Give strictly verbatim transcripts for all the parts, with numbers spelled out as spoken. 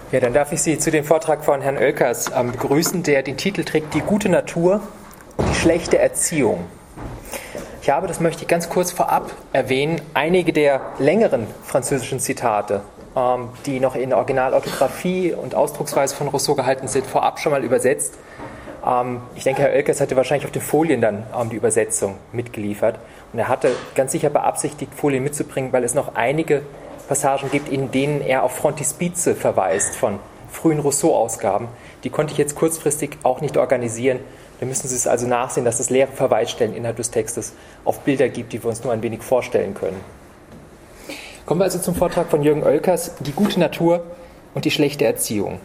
Ja, dann darf ich Sie zu dem Vortrag von Herrn Oelkers ähm, begrüßen, der den Titel trägt Die gute Natur und die schlechte Erziehung. Ich habe, das möchte ich ganz kurz vorab erwähnen, einige der längeren französischen Zitate, ähm, die noch in Originalorthographie und Ausdrucksweise von Rousseau gehalten sind, vorab schon mal übersetzt. Ähm, ich denke, Herr Oelkers hatte wahrscheinlich auf den Folien dann ähm, die Übersetzung mitgeliefert. Und er hatte ganz sicher beabsichtigt, Folien mitzubringen, weil es noch einige Passagen gibt, in denen er auf Frontispize verweist von frühen Rousseau-Ausgaben. Die konnte ich jetzt kurzfristig auch nicht organisieren. Da müssen Sie es also nachsehen, dass es leere Verweisstellen innerhalb des Textes auf Bilder gibt, die wir uns nur ein wenig vorstellen können. Kommen wir also zum Vortrag von Jürgen Oelkers, Die gute Natur und die schlechte Erziehung.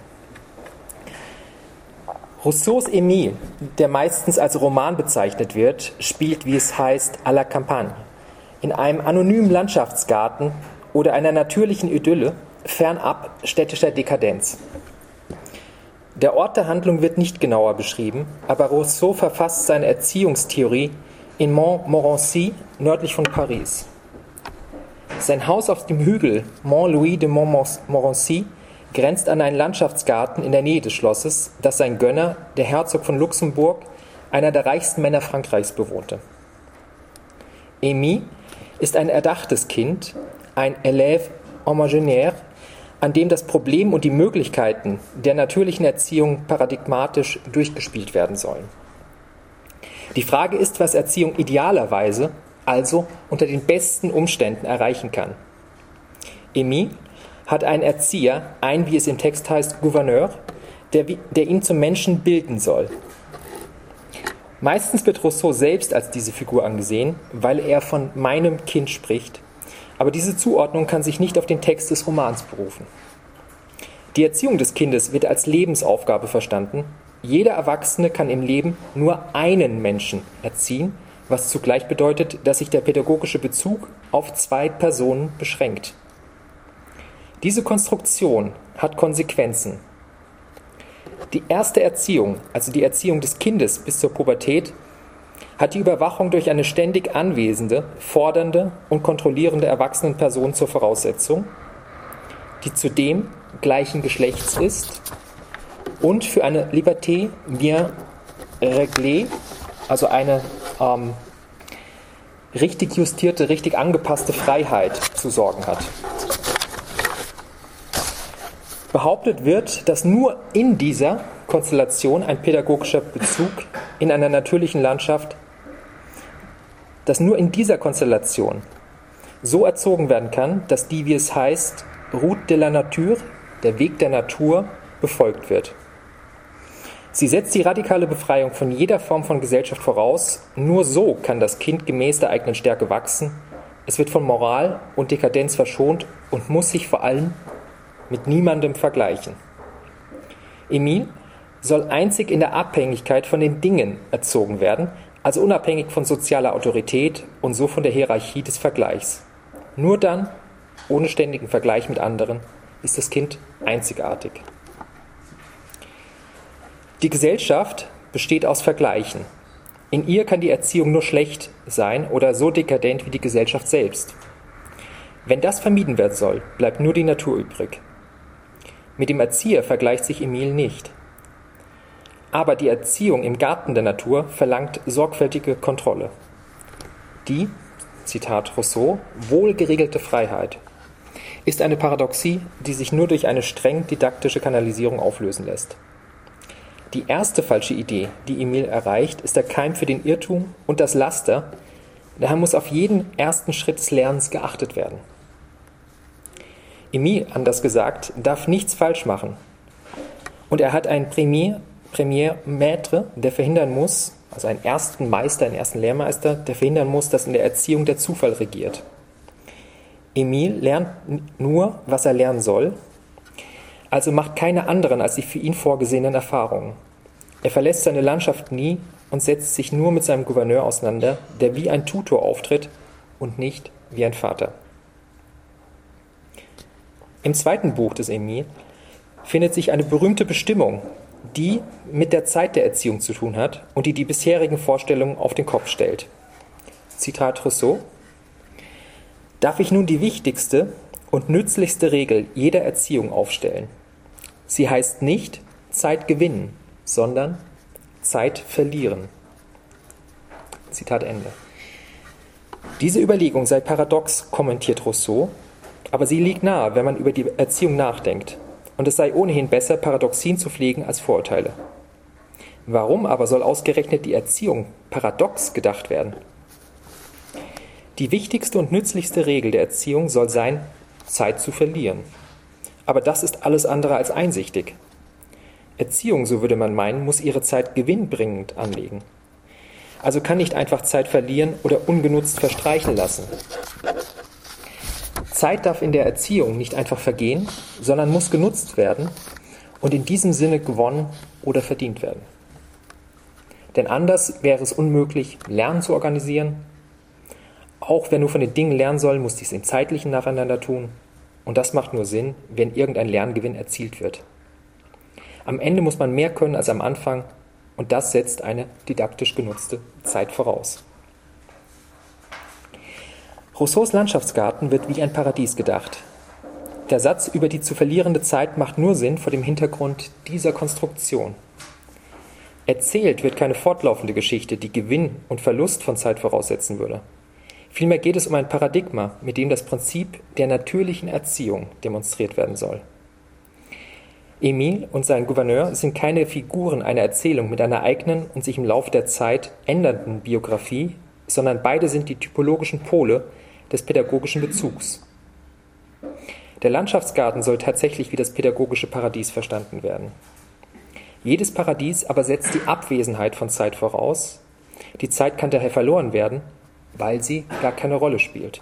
Rousseaus Émile, der meistens als Roman bezeichnet wird, spielt, wie es heißt, à la campagne, in einem anonymen Landschaftsgarten oder einer natürlichen Idylle, fernab städtischer Dekadenz. Der Ort der Handlung wird nicht genauer beschrieben, aber Rousseau verfasst seine Erziehungstheorie in Montmorency, nördlich von Paris. Sein Haus auf dem Hügel Mont-Louis de Montmorency grenzt an einen Landschaftsgarten in der Nähe des Schlosses, das sein Gönner, der Herzog von Luxemburg, einer der reichsten Männer Frankreichs, bewohnte. Émile ist ein erdachtes Kind, ein élève homogénaire, an dem das Problem und die Möglichkeiten der natürlichen Erziehung paradigmatisch durchgespielt werden sollen. Die Frage ist, was Erziehung idealerweise, also unter den besten Umständen, erreichen kann. Émile hat einen Erzieher, ein, wie es im Text heißt, Gouverneur, der, der ihn zum Menschen bilden soll. Meistens wird Rousseau selbst als diese Figur angesehen, weil er von meinem Kind spricht, aber diese Zuordnung kann sich nicht auf den Text des Romans berufen. Die Erziehung des Kindes wird als Lebensaufgabe verstanden. Jeder Erwachsene kann im Leben nur einen Menschen erziehen, was zugleich bedeutet, dass sich der pädagogische Bezug auf zwei Personen beschränkt. Diese Konstruktion hat Konsequenzen. Die erste Erziehung, also die Erziehung des Kindes bis zur Pubertät, hat die Überwachung durch eine ständig anwesende, fordernde und kontrollierende Erwachsenenperson zur Voraussetzung, die zudem gleichen Geschlechts ist und für eine Liberté bien réglée, also eine ähm, richtig justierte, richtig angepasste Freiheit zu sorgen hat. Behauptet wird, dass nur in dieser Konstellation ein pädagogischer Bezug in einer natürlichen Landschaft, dass nur in dieser Konstellation so erzogen werden kann, dass die, wie es heißt, Route de la Nature, der Weg der Natur, befolgt wird. Sie setzt die radikale Befreiung von jeder Form von Gesellschaft voraus. Nur so kann das Kind gemäß der eigenen Stärke wachsen. Es wird von Moral und Dekadenz verschont und muss sich vor allem mit niemandem vergleichen. Émile soll einzig in der Abhängigkeit von den Dingen erzogen werden, also unabhängig von sozialer Autorität und so von der Hierarchie des Vergleichs. Nur dann, ohne ständigen Vergleich mit anderen, ist das Kind einzigartig. Die Gesellschaft besteht aus Vergleichen. In ihr kann die Erziehung nur schlecht sein oder so dekadent wie die Gesellschaft selbst. Wenn das vermieden werden soll, bleibt nur die Natur übrig. Mit dem Erzieher vergleicht sich Émile nicht. Aber die Erziehung im Garten der Natur verlangt sorgfältige Kontrolle. Die, Zitat Rousseau, wohlgeregelte Freiheit ist eine Paradoxie, die sich nur durch eine streng didaktische Kanalisierung auflösen lässt. Die erste falsche Idee, die Émile erreicht, ist der Keim für den Irrtum und das Laster. Daher muss auf jeden ersten Schritt des Lernens geachtet werden. Émile, anders gesagt, darf nichts falsch machen. Und er hat einen Premier, Premier Maître, der verhindern muss, also einen ersten Meister, einen ersten Lehrmeister, der verhindern muss, dass in der Erziehung der Zufall regiert. Émile lernt nur, was er lernen soll, also macht keine anderen als die für ihn vorgesehenen Erfahrungen. Er verlässt seine Landschaft nie und setzt sich nur mit seinem Gouverneur auseinander, der wie ein Tutor auftritt und nicht wie ein Vater. Im zweiten Buch des Émile findet sich eine berühmte Bestimmung, die mit der Zeit der Erziehung zu tun hat und die die bisherigen Vorstellungen auf den Kopf stellt. Zitat Rousseau: Darf ich nun die wichtigste und nützlichste Regel jeder Erziehung aufstellen? Sie heißt nicht Zeit gewinnen, sondern Zeit verlieren. Zitat Ende. Diese Überlegung sei paradox, kommentiert Rousseau, aber sie liegt nahe, wenn man über die Erziehung nachdenkt. Und es sei ohnehin besser, Paradoxien zu pflegen als Vorurteile. Warum aber soll ausgerechnet die Erziehung paradox gedacht werden? Die wichtigste und nützlichste Regel der Erziehung soll sein, Zeit zu verlieren. Aber das ist alles andere als einsichtig. Erziehung, so würde man meinen, muss ihre Zeit gewinnbringend anlegen. Also kann nicht einfach Zeit verlieren oder ungenutzt verstreichen lassen. Zeit darf in der Erziehung nicht einfach vergehen, sondern muss genutzt werden und in diesem Sinne gewonnen oder verdient werden. Denn anders wäre es unmöglich, Lernen zu organisieren. Auch wer nur von den Dingen lernen soll, muss dies im Zeitlichen nacheinander tun. Und das macht nur Sinn, wenn irgendein Lerngewinn erzielt wird. Am Ende muss man mehr können als am Anfang und das setzt eine didaktisch genutzte Zeit voraus. Rousseaus Landschaftsgarten wird wie ein Paradies gedacht. Der Satz über die zu verlierende Zeit macht nur Sinn vor dem Hintergrund dieser Konstruktion. Erzählt wird keine fortlaufende Geschichte, die Gewinn und Verlust von Zeit voraussetzen würde. Vielmehr geht es um ein Paradigma, mit dem das Prinzip der natürlichen Erziehung demonstriert werden soll. Emile und sein Gouverneur sind keine Figuren einer Erzählung mit einer eigenen und sich im Lauf der Zeit ändernden Biografie, sondern beide sind die typologischen Pole des pädagogischen Bezugs. Der Landschaftsgarten soll tatsächlich wie das pädagogische Paradies verstanden werden. Jedes Paradies aber setzt die Abwesenheit von Zeit voraus. Die Zeit kann daher verloren werden, weil sie gar keine Rolle spielt.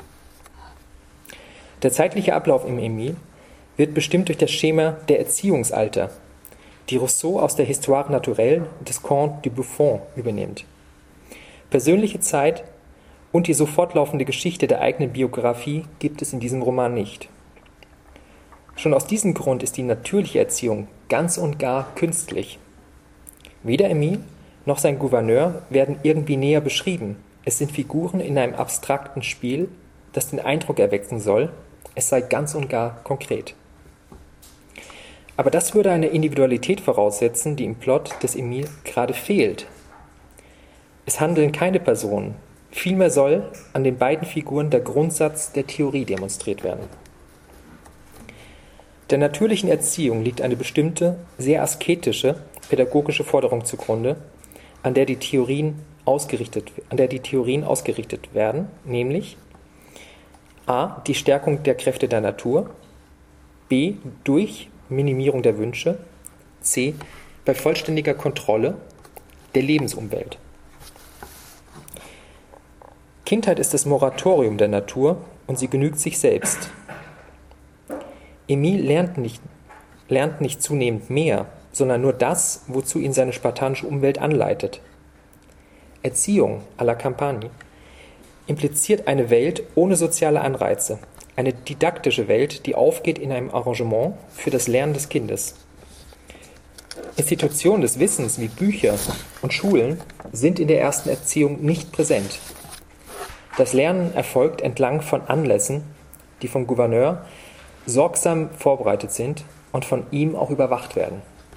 Der zeitliche Ablauf im Emile wird bestimmt durch das Schema der Erziehungsalter, die Rousseau aus der Histoire naturelle des Contes de Buffon übernimmt. Persönliche Zeit und die sofort laufende Geschichte der eigenen Biografie gibt es in diesem Roman nicht. Schon aus diesem Grund ist die natürliche Erziehung ganz und gar künstlich. Weder Emile noch sein Gouverneur werden irgendwie näher beschrieben. Es sind Figuren in einem abstrakten Spiel, das den Eindruck erwecken soll, es sei ganz und gar konkret. Aber das würde eine Individualität voraussetzen, die im Plot des Emile gerade fehlt. Es handeln keine Personen, vielmehr soll an den beiden Figuren der Grundsatz der Theorie demonstriert werden. Der natürlichen Erziehung liegt eine bestimmte, sehr asketische pädagogische Forderung zugrunde, an der die Theorien ausgerichtet, an der die Theorien ausgerichtet werden, nämlich a. die Stärkung der Kräfte der Natur, b. durch Minimierung der Wünsche, c. bei vollständiger Kontrolle der Lebensumwelt. Kindheit ist das Moratorium der Natur und sie genügt sich selbst. Emile lernt nicht, lernt nicht zunehmend mehr, sondern nur das, wozu ihn seine spartanische Umwelt anleitet. Erziehung à la Campagne impliziert eine Welt ohne soziale Anreize, eine didaktische Welt, die aufgeht in einem Arrangement für das Lernen des Kindes. Institutionen des Wissens wie Bücher und Schulen sind in der ersten Erziehung nicht präsent. Das Lernen erfolgt entlang von Anlässen, die vom Gouverneur sorgsam vorbereitet sind und von ihm auch überwacht werden.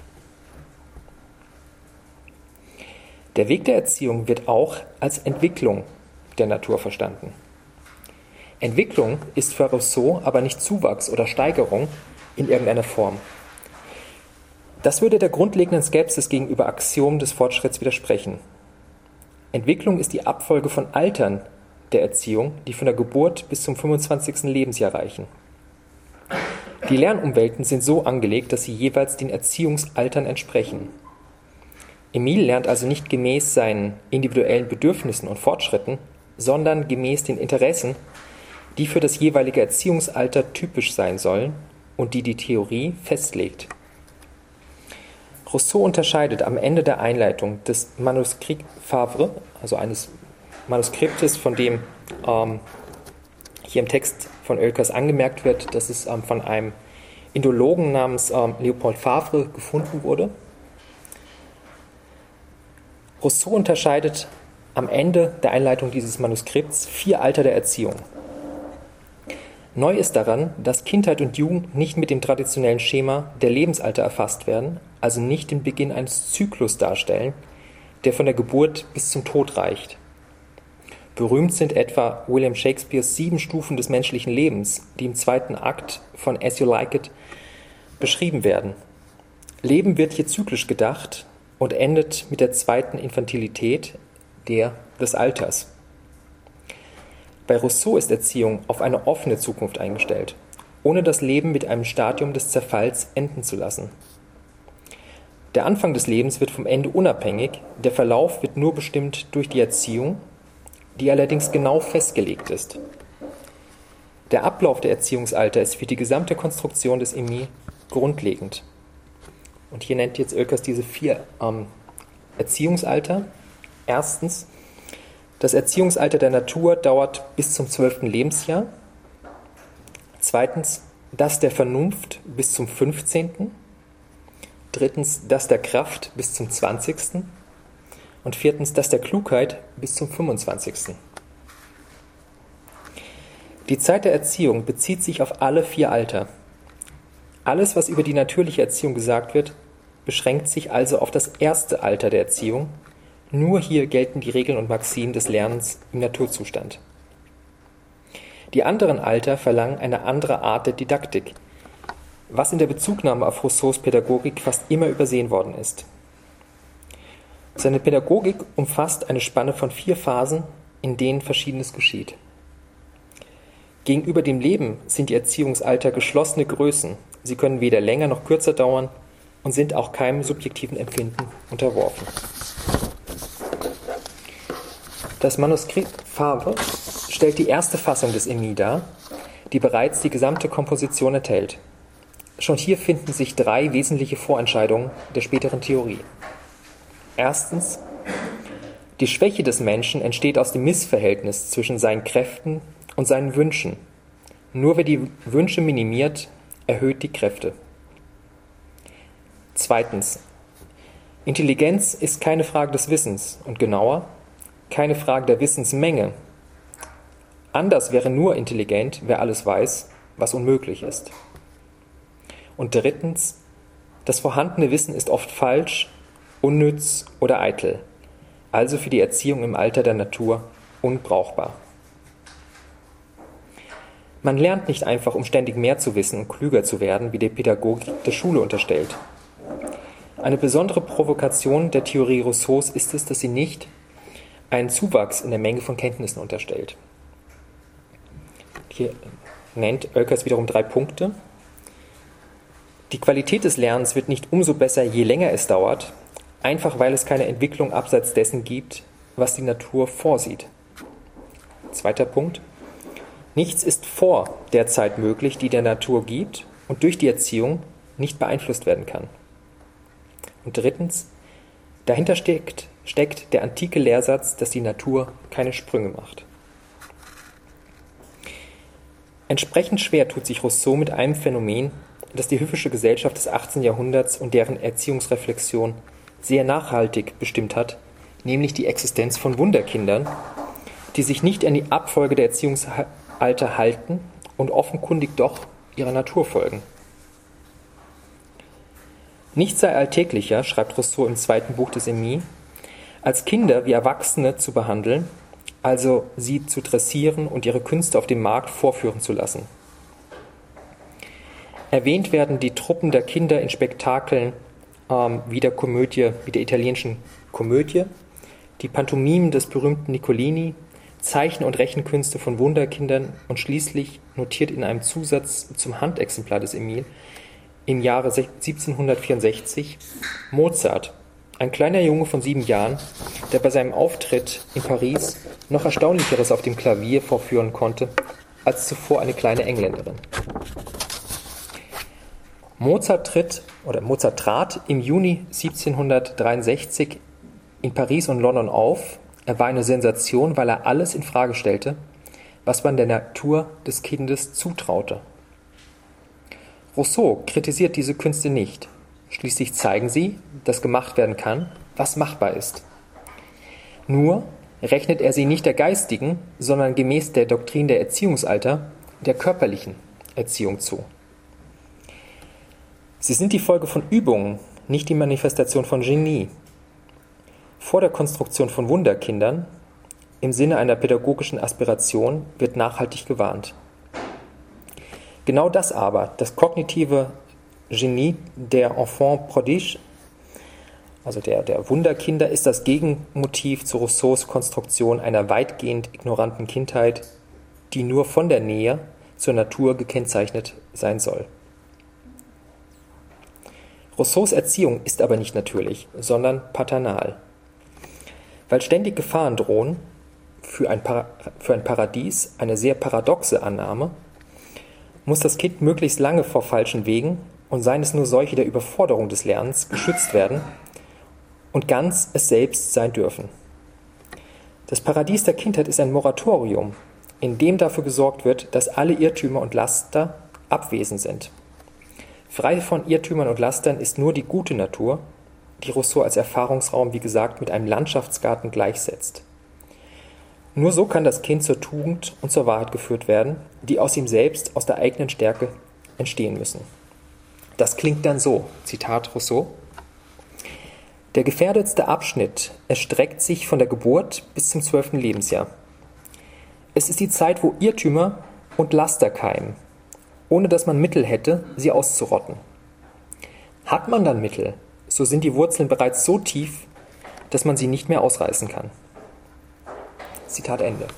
Der Weg der Erziehung wird auch als Entwicklung der Natur verstanden. Entwicklung ist für Rousseau aber nicht Zuwachs oder Steigerung in irgendeiner Form. Das würde der grundlegenden Skepsis gegenüber Axiomen des Fortschritts widersprechen. Entwicklung ist die Abfolge von Altern der Erziehung, die von der Geburt bis zum fünfundzwanzigsten Lebensjahr reichen. Die Lernumwelten sind so angelegt, dass sie jeweils den Erziehungsaltern entsprechen. Emile lernt also nicht gemäß seinen individuellen Bedürfnissen und Fortschritten, sondern gemäß den Interessen, die für das jeweilige Erziehungsalter typisch sein sollen und die die Theorie festlegt. Rousseau unterscheidet am Ende der Einleitung des Manuscrit Favre, also eines Manuskriptes, von dem ähm, hier im Text von Oelkers angemerkt wird, dass es ähm, von einem Indologen namens ähm, Leopold Favre gefunden wurde. Rousseau unterscheidet am Ende der Einleitung dieses Manuskripts vier Alter der Erziehung. Neu ist daran, dass Kindheit und Jugend nicht mit dem traditionellen Schema der Lebensalter erfasst werden, also nicht den Beginn eines Zyklus darstellen, der von der Geburt bis zum Tod reicht. Berühmt sind etwa William Shakespeares sieben Stufen des menschlichen Lebens, die im zweiten Akt von As You Like It beschrieben werden. Leben wird hier zyklisch gedacht und endet mit der zweiten Infantilität, der des Alters. Bei Rousseau ist Erziehung auf eine offene Zukunft eingestellt, ohne das Leben mit einem Stadium des Zerfalls enden zu lassen. Der Anfang des Lebens wird vom Ende unabhängig, der Verlauf wird nur bestimmt durch die Erziehung, die allerdings genau festgelegt ist. Der Ablauf der Erziehungsalter ist für die gesamte Konstruktion des Emile grundlegend. Und hier nennt jetzt Oelkers diese vier ähm, Erziehungsalter. Erstens, das Erziehungsalter der Natur dauert bis zum zwölften Lebensjahr. Zweitens, das der Vernunft bis zum fünfzehnten. Drittens, das der Kraft bis zum zwanzigsten. Und viertens, das der Klugheit bis zum fünfundzwanzigsten. Die Zeit der Erziehung bezieht sich auf alle vier Alter. Alles, was über die natürliche Erziehung gesagt wird, beschränkt sich also auf das erste Alter der Erziehung. Nur hier gelten die Regeln und Maximen des Lernens im Naturzustand. Die anderen Alter verlangen eine andere Art der Didaktik, was in der Bezugnahme auf Rousseaus Pädagogik fast immer übersehen worden ist. Seine Pädagogik umfasst eine Spanne von vier Phasen, in denen Verschiedenes geschieht. Gegenüber dem Leben sind die Erziehungsalter geschlossene Größen. Sie können weder länger noch kürzer dauern und sind auch keinem subjektiven Empfinden unterworfen. Das Manuskript Fabre stellt die erste Fassung des Emile dar, die bereits die gesamte Komposition enthält. Schon hier finden sich drei wesentliche Vorentscheidungen der späteren Theorie. Erstens, die Schwäche des Menschen entsteht aus dem Missverhältnis zwischen seinen Kräften und seinen Wünschen. Nur wer die Wünsche minimiert, erhöht die Kräfte. Zweitens, Intelligenz ist keine Frage des Wissens und genauer, keine Frage der Wissensmenge. Anders wäre nur intelligent, wer alles weiß, was unmöglich ist. Und drittens, das vorhandene Wissen ist oft falsch, unnütz oder eitel, also für die Erziehung im Alter der Natur unbrauchbar. Man lernt nicht einfach, um ständig mehr zu wissen und klüger zu werden, wie die Pädagogik der Schule unterstellt. Eine besondere Provokation der Theorie Rousseaus ist es, dass sie nicht einen Zuwachs in der Menge von Kenntnissen unterstellt. Hier nennt Oelkers wiederum drei Punkte. Die Qualität des Lernens wird nicht umso besser, je länger es dauert, einfach weil es keine Entwicklung abseits dessen gibt, was die Natur vorsieht. Zweiter Punkt. Nichts ist vor der Zeit möglich, die der Natur gibt und durch die Erziehung nicht beeinflusst werden kann. Und drittens, dahinter steckt, steckt der antike Lehrsatz, dass die Natur keine Sprünge macht. Entsprechend schwer tut sich Rousseau mit einem Phänomen, das die höfische Gesellschaft des achtzehnten Jahrhunderts und deren Erziehungsreflexion sehr nachhaltig bestimmt hat, nämlich die Existenz von Wunderkindern, die sich nicht an die Abfolge der Erziehungsalter halten und offenkundig doch ihrer Natur folgen. Nichts sei alltäglicher, schreibt Rousseau im zweiten Buch des Emile, als Kinder wie Erwachsene zu behandeln, also sie zu dressieren und ihre Künste auf dem Markt vorführen zu lassen. Erwähnt werden die Truppen der Kinder in Spektakeln ähm, wie der Komödie, wie der italienischen Komödie, die Pantomimen des berühmten Niccolini, Zeichen- und Rechenkünste von Wunderkindern und schließlich notiert in einem Zusatz zum Handexemplar des Emile im Jahre siebzehnhundertvierundsechzig Mozart, ein kleiner Junge von sieben Jahren, der bei seinem Auftritt in Paris noch Erstaunlicheres auf dem Klavier vorführen konnte als zuvor eine kleine Engländerin. Mozart tritt oder Mozart trat im Juni siebzehnhundertdreiundsechzig in Paris und London auf. Er war eine Sensation, weil er alles in Frage stellte, was man der Natur des Kindes zutraute. Rousseau kritisiert diese Künste nicht. Schließlich zeigen sie, dass gemacht werden kann, was machbar ist. Nur rechnet er sie nicht der geistigen, sondern gemäß der Doktrin der Erziehungsalter der körperlichen Erziehung zu. Sie sind die Folge von Übungen, nicht die Manifestation von Genie. Vor der Konstruktion von Wunderkindern, im Sinne einer pädagogischen Aspiration, wird nachhaltig gewarnt. Genau das aber, das kognitive Genie der Enfant prodige, also der, der Wunderkinder, ist das Gegenmotiv zu Rousseaus Konstruktion einer weitgehend ignoranten Kindheit, die nur von der Nähe zur Natur gekennzeichnet sein soll. Rousseaus Erziehung ist aber nicht natürlich, sondern paternal. Weil ständig Gefahren drohen, für ein, Para- für ein Paradies eine sehr paradoxe Annahme, muss das Kind möglichst lange vor falschen Wegen und seien es nur solche der Überforderung des Lernens geschützt werden und ganz es selbst sein dürfen. Das Paradies der Kindheit ist ein Moratorium, in dem dafür gesorgt wird, dass alle Irrtümer und Laster abwesend sind. Frei von Irrtümern und Lastern ist nur die gute Natur, die Rousseau als Erfahrungsraum, wie gesagt, mit einem Landschaftsgarten gleichsetzt. Nur so kann das Kind zur Tugend und zur Wahrheit geführt werden, die aus ihm selbst, aus der eigenen Stärke entstehen müssen. Das klingt dann so, Zitat Rousseau: Der gefährdetste Abschnitt erstreckt sich von der Geburt bis zum zwölften Lebensjahr. Es ist die Zeit, wo Irrtümer und Laster keimen, ohne dass man Mittel hätte, sie auszurotten. Hat man dann Mittel, so sind die Wurzeln bereits so tief, dass man sie nicht mehr ausreißen kann. Zitat Ende.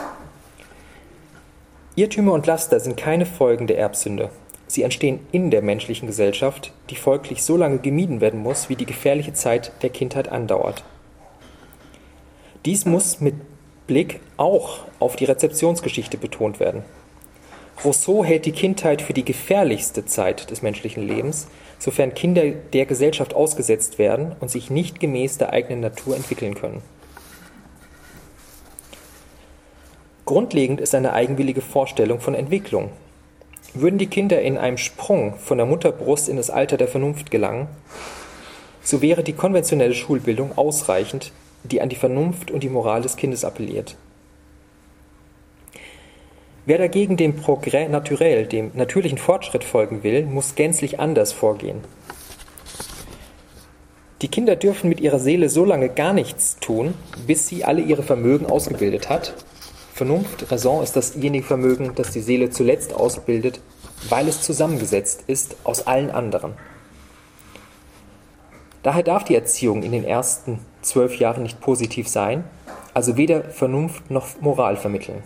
Irrtümer und Laster sind keine Folgen der Erbsünde. Sie entstehen in der menschlichen Gesellschaft, die folglich so lange gemieden werden muss, wie die gefährliche Zeit der Kindheit andauert. Dies muss mit Blick auch auf die Rezeptionsgeschichte betont werden. Rousseau hält die Kindheit für die gefährlichste Zeit des menschlichen Lebens, sofern Kinder der Gesellschaft ausgesetzt werden und sich nicht gemäß der eigenen Natur entwickeln können. Grundlegend ist eine eigenwillige Vorstellung von Entwicklung. Würden die Kinder in einem Sprung von der Mutterbrust in das Alter der Vernunft gelangen, so wäre die konventionelle Schulbildung ausreichend, die an die Vernunft und die Moral des Kindes appelliert. Wer dagegen dem Progrès naturel, dem natürlichen Fortschritt folgen will, muss gänzlich anders vorgehen. Die Kinder dürfen mit ihrer Seele so lange gar nichts tun, bis sie alle ihre Vermögen ausgebildet hat. Vernunft, Raison ist dasjenige Vermögen, das die Seele zuletzt ausbildet, weil es zusammengesetzt ist aus allen anderen. Daher darf die Erziehung in den ersten zwölf Jahren nicht positiv sein, also weder Vernunft noch Moral vermitteln.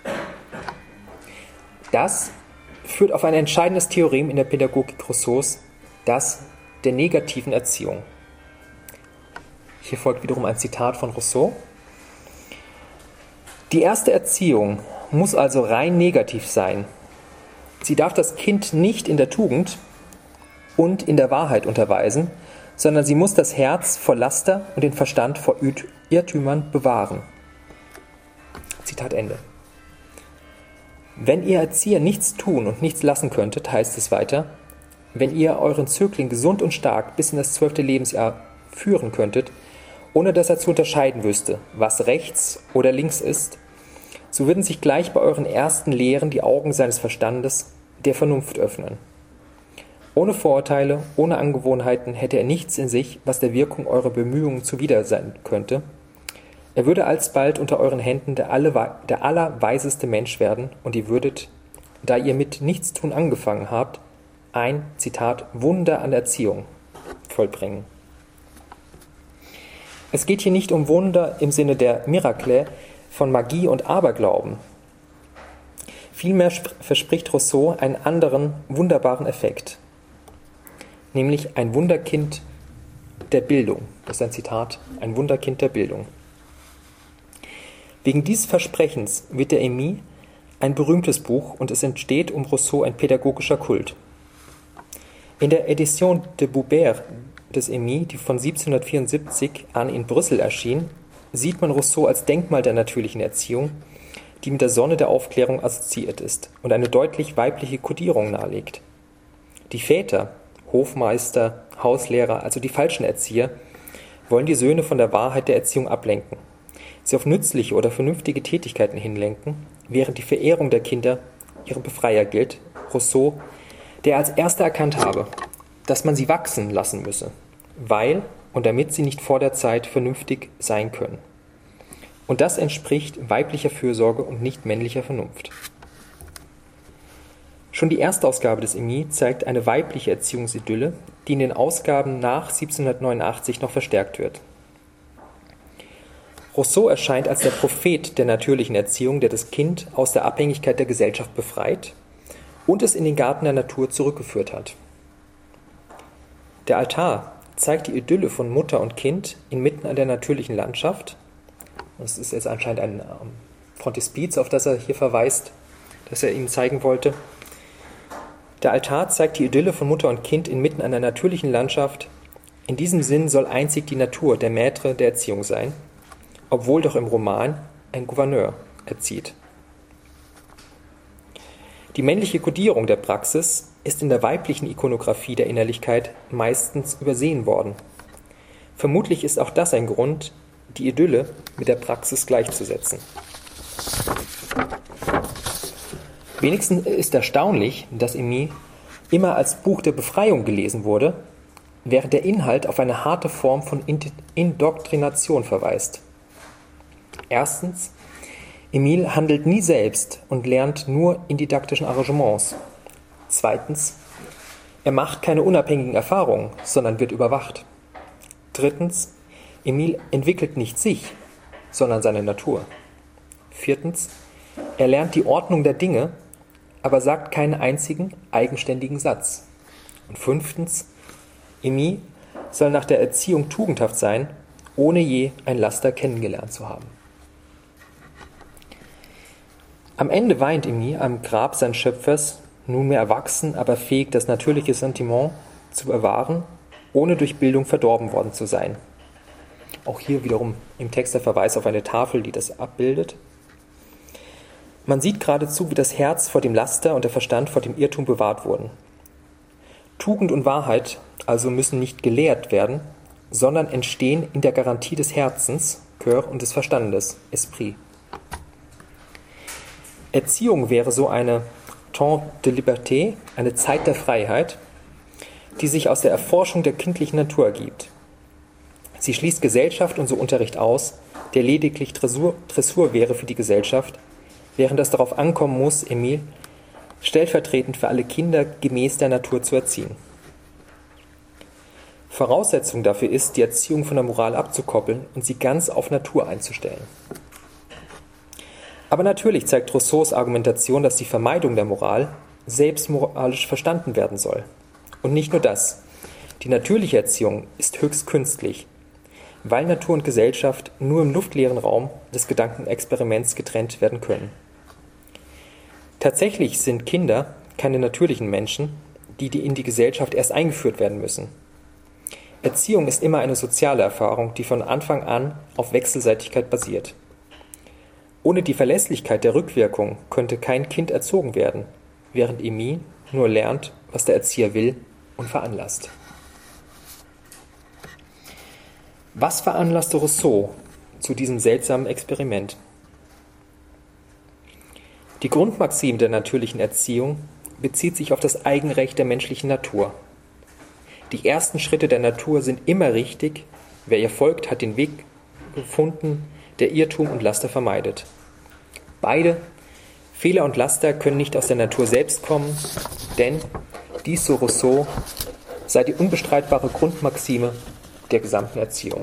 Das führt auf ein entscheidendes Theorem in der Pädagogik Rousseaus, das der negativen Erziehung. Hier folgt wiederum ein Zitat von Rousseau. Die erste Erziehung muss also rein negativ sein. Sie darf das Kind nicht in der Tugend und in der Wahrheit unterweisen, sondern sie muss das Herz vor Laster und den Verstand vor Irrtümern bewahren. Zitat Ende. Wenn ihr Erzieher nichts tun und nichts lassen könntet, heißt es weiter, wenn ihr euren Zögling gesund und stark bis in das zwölfte Lebensjahr führen könntet, ohne dass er zu unterscheiden wüsste, was rechts oder links ist, so würden sich gleich bei euren ersten Lehren die Augen seines Verstandes der Vernunft öffnen. Ohne Vorurteile, ohne Angewohnheiten hätte er nichts in sich, was der Wirkung eurer Bemühungen zuwider sein könnte. Er würde alsbald unter euren Händen der, alle, der allerweiseste Mensch werden und ihr würdet, da ihr mit Nichtstun angefangen habt, ein, Zitat, Wunder an Erziehung vollbringen. Es geht hier nicht um Wunder im Sinne der Miracle von Magie und Aberglauben. Vielmehr verspricht Rousseau einen anderen, wunderbaren Effekt, nämlich ein Wunderkind der Bildung. Das ist ein Zitat, ein Wunderkind der Bildung. Wegen dieses Versprechens wird der Émis ein berühmtes Buch und es entsteht um Rousseau ein pädagogischer Kult. In der Edition de Boubert des Émis, die von siebzehnhundertvierundsiebzig an in Brüssel erschien, sieht man Rousseau als Denkmal der natürlichen Erziehung, die mit der Sonne der Aufklärung assoziiert ist und eine deutlich weibliche Kodierung nahelegt. Die Väter, Hofmeister, Hauslehrer, also die falschen Erzieher, wollen die Söhne von der Wahrheit der Erziehung ablenken, sie auf nützliche oder vernünftige Tätigkeiten hinlenken, während die Verehrung der Kinder ihrem Befreier gilt, Rousseau, der als erster erkannt habe, dass man sie wachsen lassen müsse, weil und damit sie nicht vor der Zeit vernünftig sein können. Und das entspricht weiblicher Fürsorge und nicht männlicher Vernunft. Schon die Erstausgabe des Emile zeigt eine weibliche Erziehungsidylle, die in den Ausgaben nach siebzehnhundertneunundachtzig noch verstärkt wird. Rousseau erscheint als der Prophet der natürlichen Erziehung, der das Kind aus der Abhängigkeit der Gesellschaft befreit und es in den Garten der Natur zurückgeführt hat. Der Altar zeigt die Idylle von Mutter und Kind inmitten an der natürlichen Landschaft. Das ist jetzt anscheinend ein ähm, Frontispiz, auf das er hier verweist, das er ihnen zeigen wollte. Der Altar zeigt die Idylle von Mutter und Kind inmitten einer natürlichen Landschaft. In diesem Sinn soll einzig die Natur der Maître der Erziehung sein, obwohl doch im Roman ein Gouverneur erzieht. Die männliche Kodierung der Praxis ist in der weiblichen Ikonographie der Innerlichkeit meistens übersehen worden. Vermutlich ist auch das ein Grund, die Idylle mit der Praxis gleichzusetzen. Wenigstens ist erstaunlich, dass Emile immer als Buch der Befreiung gelesen wurde, während der Inhalt auf eine harte Form von Indoktrination verweist. Erstens, Emile handelt nie selbst und lernt nur in didaktischen Arrangements. Zweitens, er macht keine unabhängigen Erfahrungen, sondern wird überwacht. Drittens, Emile entwickelt nicht sich, sondern seine Natur. Viertens, er lernt die Ordnung der Dinge, aber sagt keinen einzigen eigenständigen Satz. Und fünftens, Emile soll nach der Erziehung tugendhaft sein, ohne je ein Laster kennengelernt zu haben. Am Ende weint Emile am Grab seines Schöpfers, nunmehr erwachsen, aber fähig, das natürliche Sentiment zu bewahren, ohne durch Bildung verdorben worden zu sein. Auch hier wiederum im Text der Verweis auf eine Tafel, die das abbildet. Man sieht geradezu, wie das Herz vor dem Laster und der Verstand vor dem Irrtum bewahrt wurden. Tugend und Wahrheit also müssen nicht gelehrt werden, sondern entstehen in der Garantie des Herzens, Cœur, und des Verstandes, Esprit. Erziehung wäre so eine Temps de Liberté, eine Zeit der Freiheit, die sich aus der Erforschung der kindlichen Natur ergibt. Sie schließt Gesellschaft und so Unterricht aus, der lediglich Dressur, Dressur wäre für die Gesellschaft, während es darauf ankommen muss, Emile stellvertretend für alle Kinder gemäß der Natur zu erziehen. Voraussetzung dafür ist, die Erziehung von der Moral abzukoppeln und sie ganz auf Natur einzustellen. Aber natürlich zeigt Rousseaus Argumentation, dass die Vermeidung der Moral selbst moralisch verstanden werden soll. Und nicht nur das. Die natürliche Erziehung ist höchst künstlich, weil Natur und Gesellschaft nur im luftleeren Raum des Gedankenexperiments getrennt werden können. Tatsächlich sind Kinder keine natürlichen Menschen, die in die Gesellschaft erst eingeführt werden müssen. Erziehung ist immer eine soziale Erfahrung, die von Anfang an auf Wechselseitigkeit basiert. Ohne die Verlässlichkeit der Rückwirkung könnte kein Kind erzogen werden, während Emile nur lernt, was der Erzieher will und veranlasst. Was veranlasste Rousseau zu diesem seltsamen Experiment? Die Grundmaxime der natürlichen Erziehung bezieht sich auf das Eigenrecht der menschlichen Natur. Die ersten Schritte der Natur sind immer richtig, wer ihr folgt, hat den Weg gefunden, der Irrtum und Laster vermeidet. Beide, Fehler und Laster, können nicht aus der Natur selbst kommen, denn dies, so Rousseau, sei die unbestreitbare Grundmaxime der gesamten Erziehung.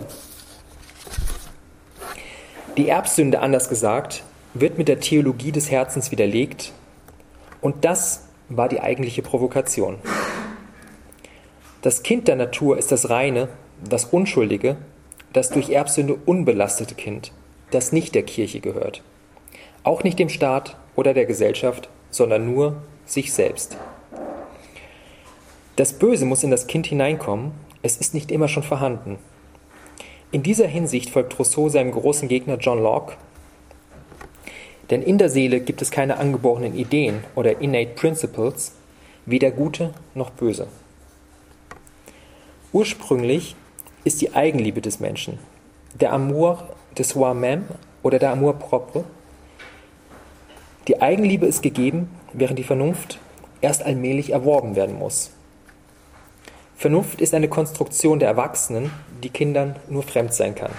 Die Erbsünde, anders gesagt, wird mit der Theologie des Herzens widerlegt, und das war die eigentliche Provokation. Das Kind der Natur ist das reine, das unschuldige, das durch Erbsünde unbelastete Kind, das nicht der Kirche gehört. Auch nicht dem Staat oder der Gesellschaft, sondern nur sich selbst. Das Böse muss in das Kind hineinkommen, es ist nicht immer schon vorhanden. In dieser Hinsicht folgt Rousseau seinem großen Gegner John Locke, denn in der Seele gibt es keine angeborenen Ideen oder innate principles, weder gute noch böse. Ursprünglich ist die Eigenliebe des Menschen, der Amour de soi-même oder der Amour propre, Die Eigenliebe ist gegeben, während die Vernunft erst allmählich erworben werden muss. Vernunft ist eine Konstruktion der Erwachsenen, die Kindern nur fremd sein kann.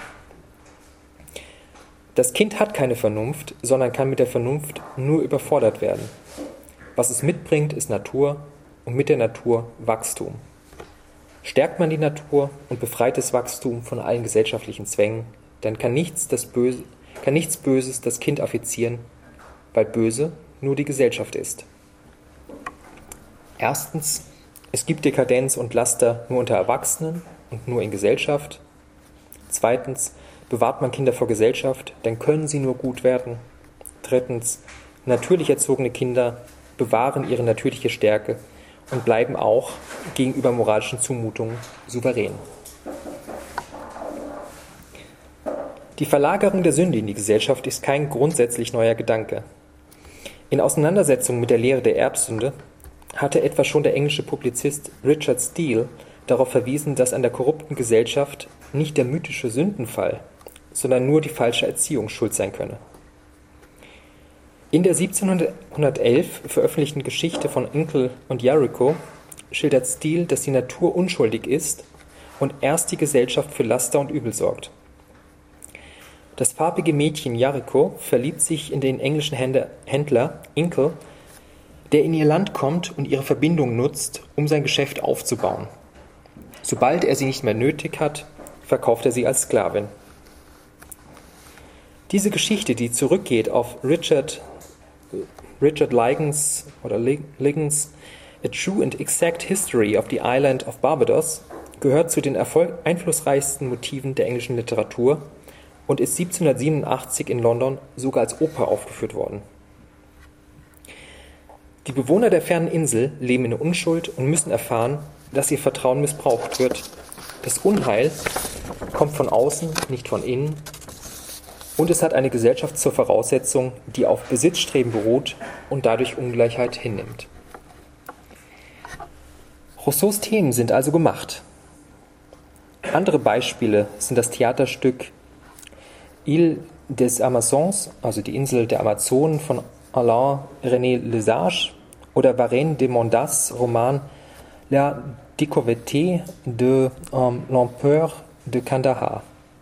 Das Kind hat keine Vernunft, sondern kann mit der Vernunft nur überfordert werden. Was es mitbringt, ist Natur und mit der Natur Wachstum. Stärkt man die Natur und befreit das Wachstum von allen gesellschaftlichen Zwängen, dann kann nichts, das Böse, kann nichts Böses das Kind affizieren, weil böse nur die Gesellschaft ist. Erstens, es gibt Dekadenz und Laster nur unter Erwachsenen und nur in Gesellschaft. Zweitens, bewahrt man Kinder vor Gesellschaft, dann können sie nur gut werden. Drittens, natürlich erzogene Kinder bewahren ihre natürliche Stärke und bleiben auch gegenüber moralischen Zumutungen souverän. Die Verlagerung der Sünde in die Gesellschaft ist kein grundsätzlich neuer Gedanke. In Auseinandersetzung mit der Lehre der Erbsünde hatte etwa schon der englische Publizist Richard Steele darauf verwiesen, dass an der korrupten Gesellschaft nicht der mythische Sündenfall, sondern nur die falsche Erziehung schuld sein könne. In der siebzehnhundertelf veröffentlichten Geschichte von Inkle und Jericho schildert Steele, dass die Natur unschuldig ist und erst die Gesellschaft für Laster und Übel sorgt. Das farbige Mädchen Jericho verliebt sich in den englischen Händler Inkle, der in ihr Land kommt und ihre Verbindung nutzt, um sein Geschäft aufzubauen. Sobald er sie nicht mehr nötig hat, verkauft er sie als Sklavin. Diese Geschichte, die zurückgeht auf Richard, Richard Liggins oder Liggins A True and Exact History of the Island of Barbados, gehört zu den Erfolg- einflussreichsten Motiven der englischen Literatur und ist siebzehnhundertsiebenundachtzig in London sogar als Oper aufgeführt worden. Die Bewohner der fernen Insel leben in Unschuld und müssen erfahren, dass ihr Vertrauen missbraucht wird. Das Unheil kommt von außen, nicht von innen, und es hat eine Gesellschaft zur Voraussetzung, die auf Besitzstreben beruht und dadurch Ungleichheit hinnimmt. Rousseaus Themen sind also gemacht. Andere Beispiele sind das Theaterstück Île des Amazons, also die Insel der Amazonen von Alain René Lesage, oder Varenne de Mondas Roman La Découverte de um, l'Empereur de Kandahar.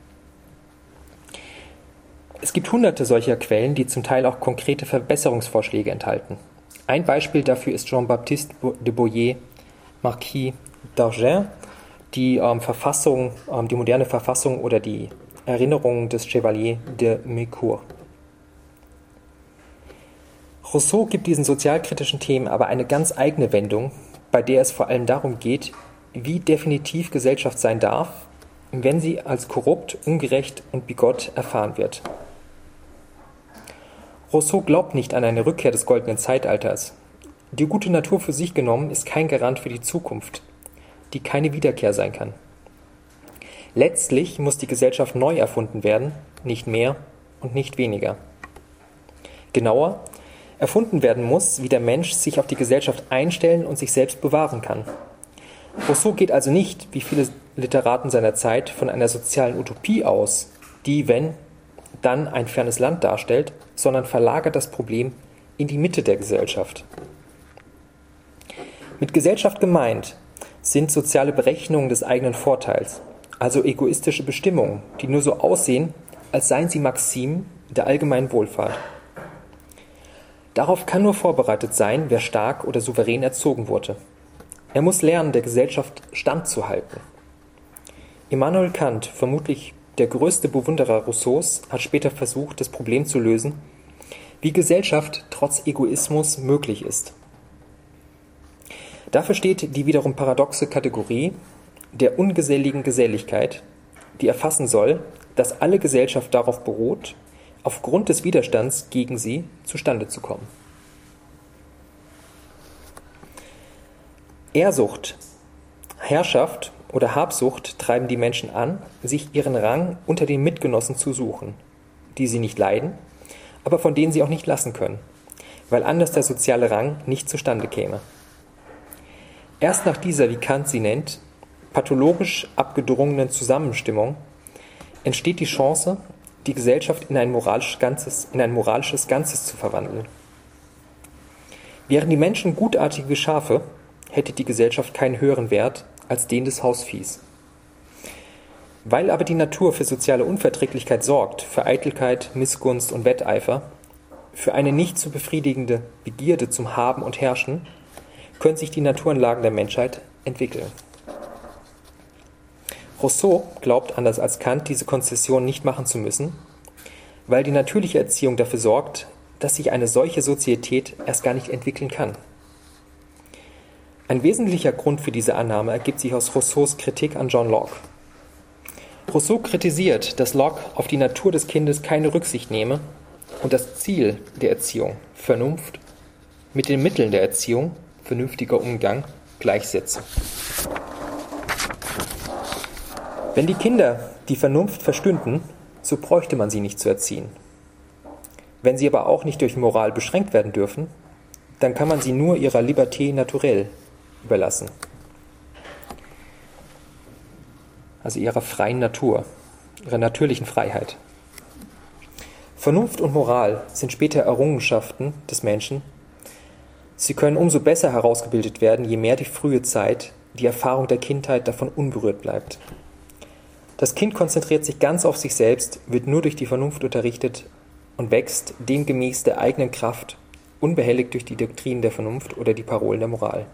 Es gibt hunderte solcher Quellen, die zum Teil auch konkrete Verbesserungsvorschläge enthalten. Ein Beispiel dafür ist Jean-Baptiste de Boyer, Marquis d'Argens, die ähm, Verfassung, ähm, die moderne Verfassung oder die Erinnerungen des Chevalier de Mécourt. Rousseau gibt diesen sozialkritischen Themen aber eine ganz eigene Wendung, bei der es vor allem darum geht, wie definitiv Gesellschaft sein darf, wenn sie als korrupt, ungerecht und bigott erfahren wird. Rousseau glaubt nicht an eine Rückkehr des goldenen Zeitalters. Die gute Natur für sich genommen ist kein Garant für die Zukunft, die keine Wiederkehr sein kann. Letztlich muss die Gesellschaft neu erfunden werden, nicht mehr und nicht weniger. Genauer, erfunden werden muss, wie der Mensch sich auf die Gesellschaft einstellen und sich selbst bewahren kann. Rousseau geht also nicht, wie viele Literaten seiner Zeit, von einer sozialen Utopie aus, die, wenn, dann ein fernes Land darstellt, sondern verlagert das Problem in die Mitte der Gesellschaft. Mit Gesellschaft gemeint sind soziale Berechnungen des eigenen Vorteils, also egoistische Bestimmungen, die nur so aussehen, als seien sie Maximen der allgemeinen Wohlfahrt. Darauf kann nur vorbereitet sein, wer stark oder souverän erzogen wurde. Er muss lernen, der Gesellschaft standzuhalten. Immanuel Kant, vermutlich der größte Bewunderer Rousseaus, hat später versucht, das Problem zu lösen, wie Gesellschaft trotz Egoismus möglich ist. Dafür steht die wiederum paradoxe Kategorie der ungeselligen Geselligkeit, die erfassen soll, dass alle Gesellschaft darauf beruht, aufgrund des Widerstands gegen sie zustande zu kommen. Ehrsucht, Herrschaft oder Habsucht treiben die Menschen an, sich ihren Rang unter den Mitgenossen zu suchen, die sie nicht leiden, aber von denen sie auch nicht lassen können, weil anders der soziale Rang nicht zustande käme. Erst nach dieser, wie Kant sie nennt, pathologisch abgedrungenen Zusammenstimmung entsteht die Chance, die Gesellschaft in ein moralisches Ganzes, in ein moralisches Ganzes zu verwandeln. Wären die Menschen gutartig wie Schafe, hätte die Gesellschaft keinen höheren Wert als den des Hausviehs. Weil aber die Natur für soziale Unverträglichkeit sorgt, für Eitelkeit, Missgunst und Wetteifer, für eine nicht zu befriedigende Begierde zum Haben und Herrschen, können sich die Naturanlagen der Menschheit entwickeln. Rousseau glaubt, anders als Kant, diese Konzession nicht machen zu müssen, weil die natürliche Erziehung dafür sorgt, dass sich eine solche Sozietät erst gar nicht entwickeln kann. Ein wesentlicher Grund für diese Annahme ergibt sich aus Rousseaus Kritik an John Locke. Rousseau kritisiert, dass Locke auf die Natur des Kindes keine Rücksicht nehme und das Ziel der Erziehung, Vernunft, mit den Mitteln der Erziehung, vernünftiger Umgang, gleichsetze. Wenn die Kinder die Vernunft verstünden, so bräuchte man sie nicht zu erziehen. Wenn sie aber auch nicht durch Moral beschränkt werden dürfen, dann kann man sie nur ihrer Liberté naturelle überlassen. Also ihrer freien Natur, ihrer natürlichen Freiheit. Vernunft und Moral sind später Errungenschaften des Menschen. Sie können umso besser herausgebildet werden, je mehr die frühe Zeit, die Erfahrung der Kindheit davon unberührt bleibt. Das Kind konzentriert sich ganz auf sich selbst, wird nur durch die Vernunft unterrichtet und wächst demgemäß der eigenen Kraft, unbehelligt durch die Doktrinen der Vernunft oder die Parolen der Moral.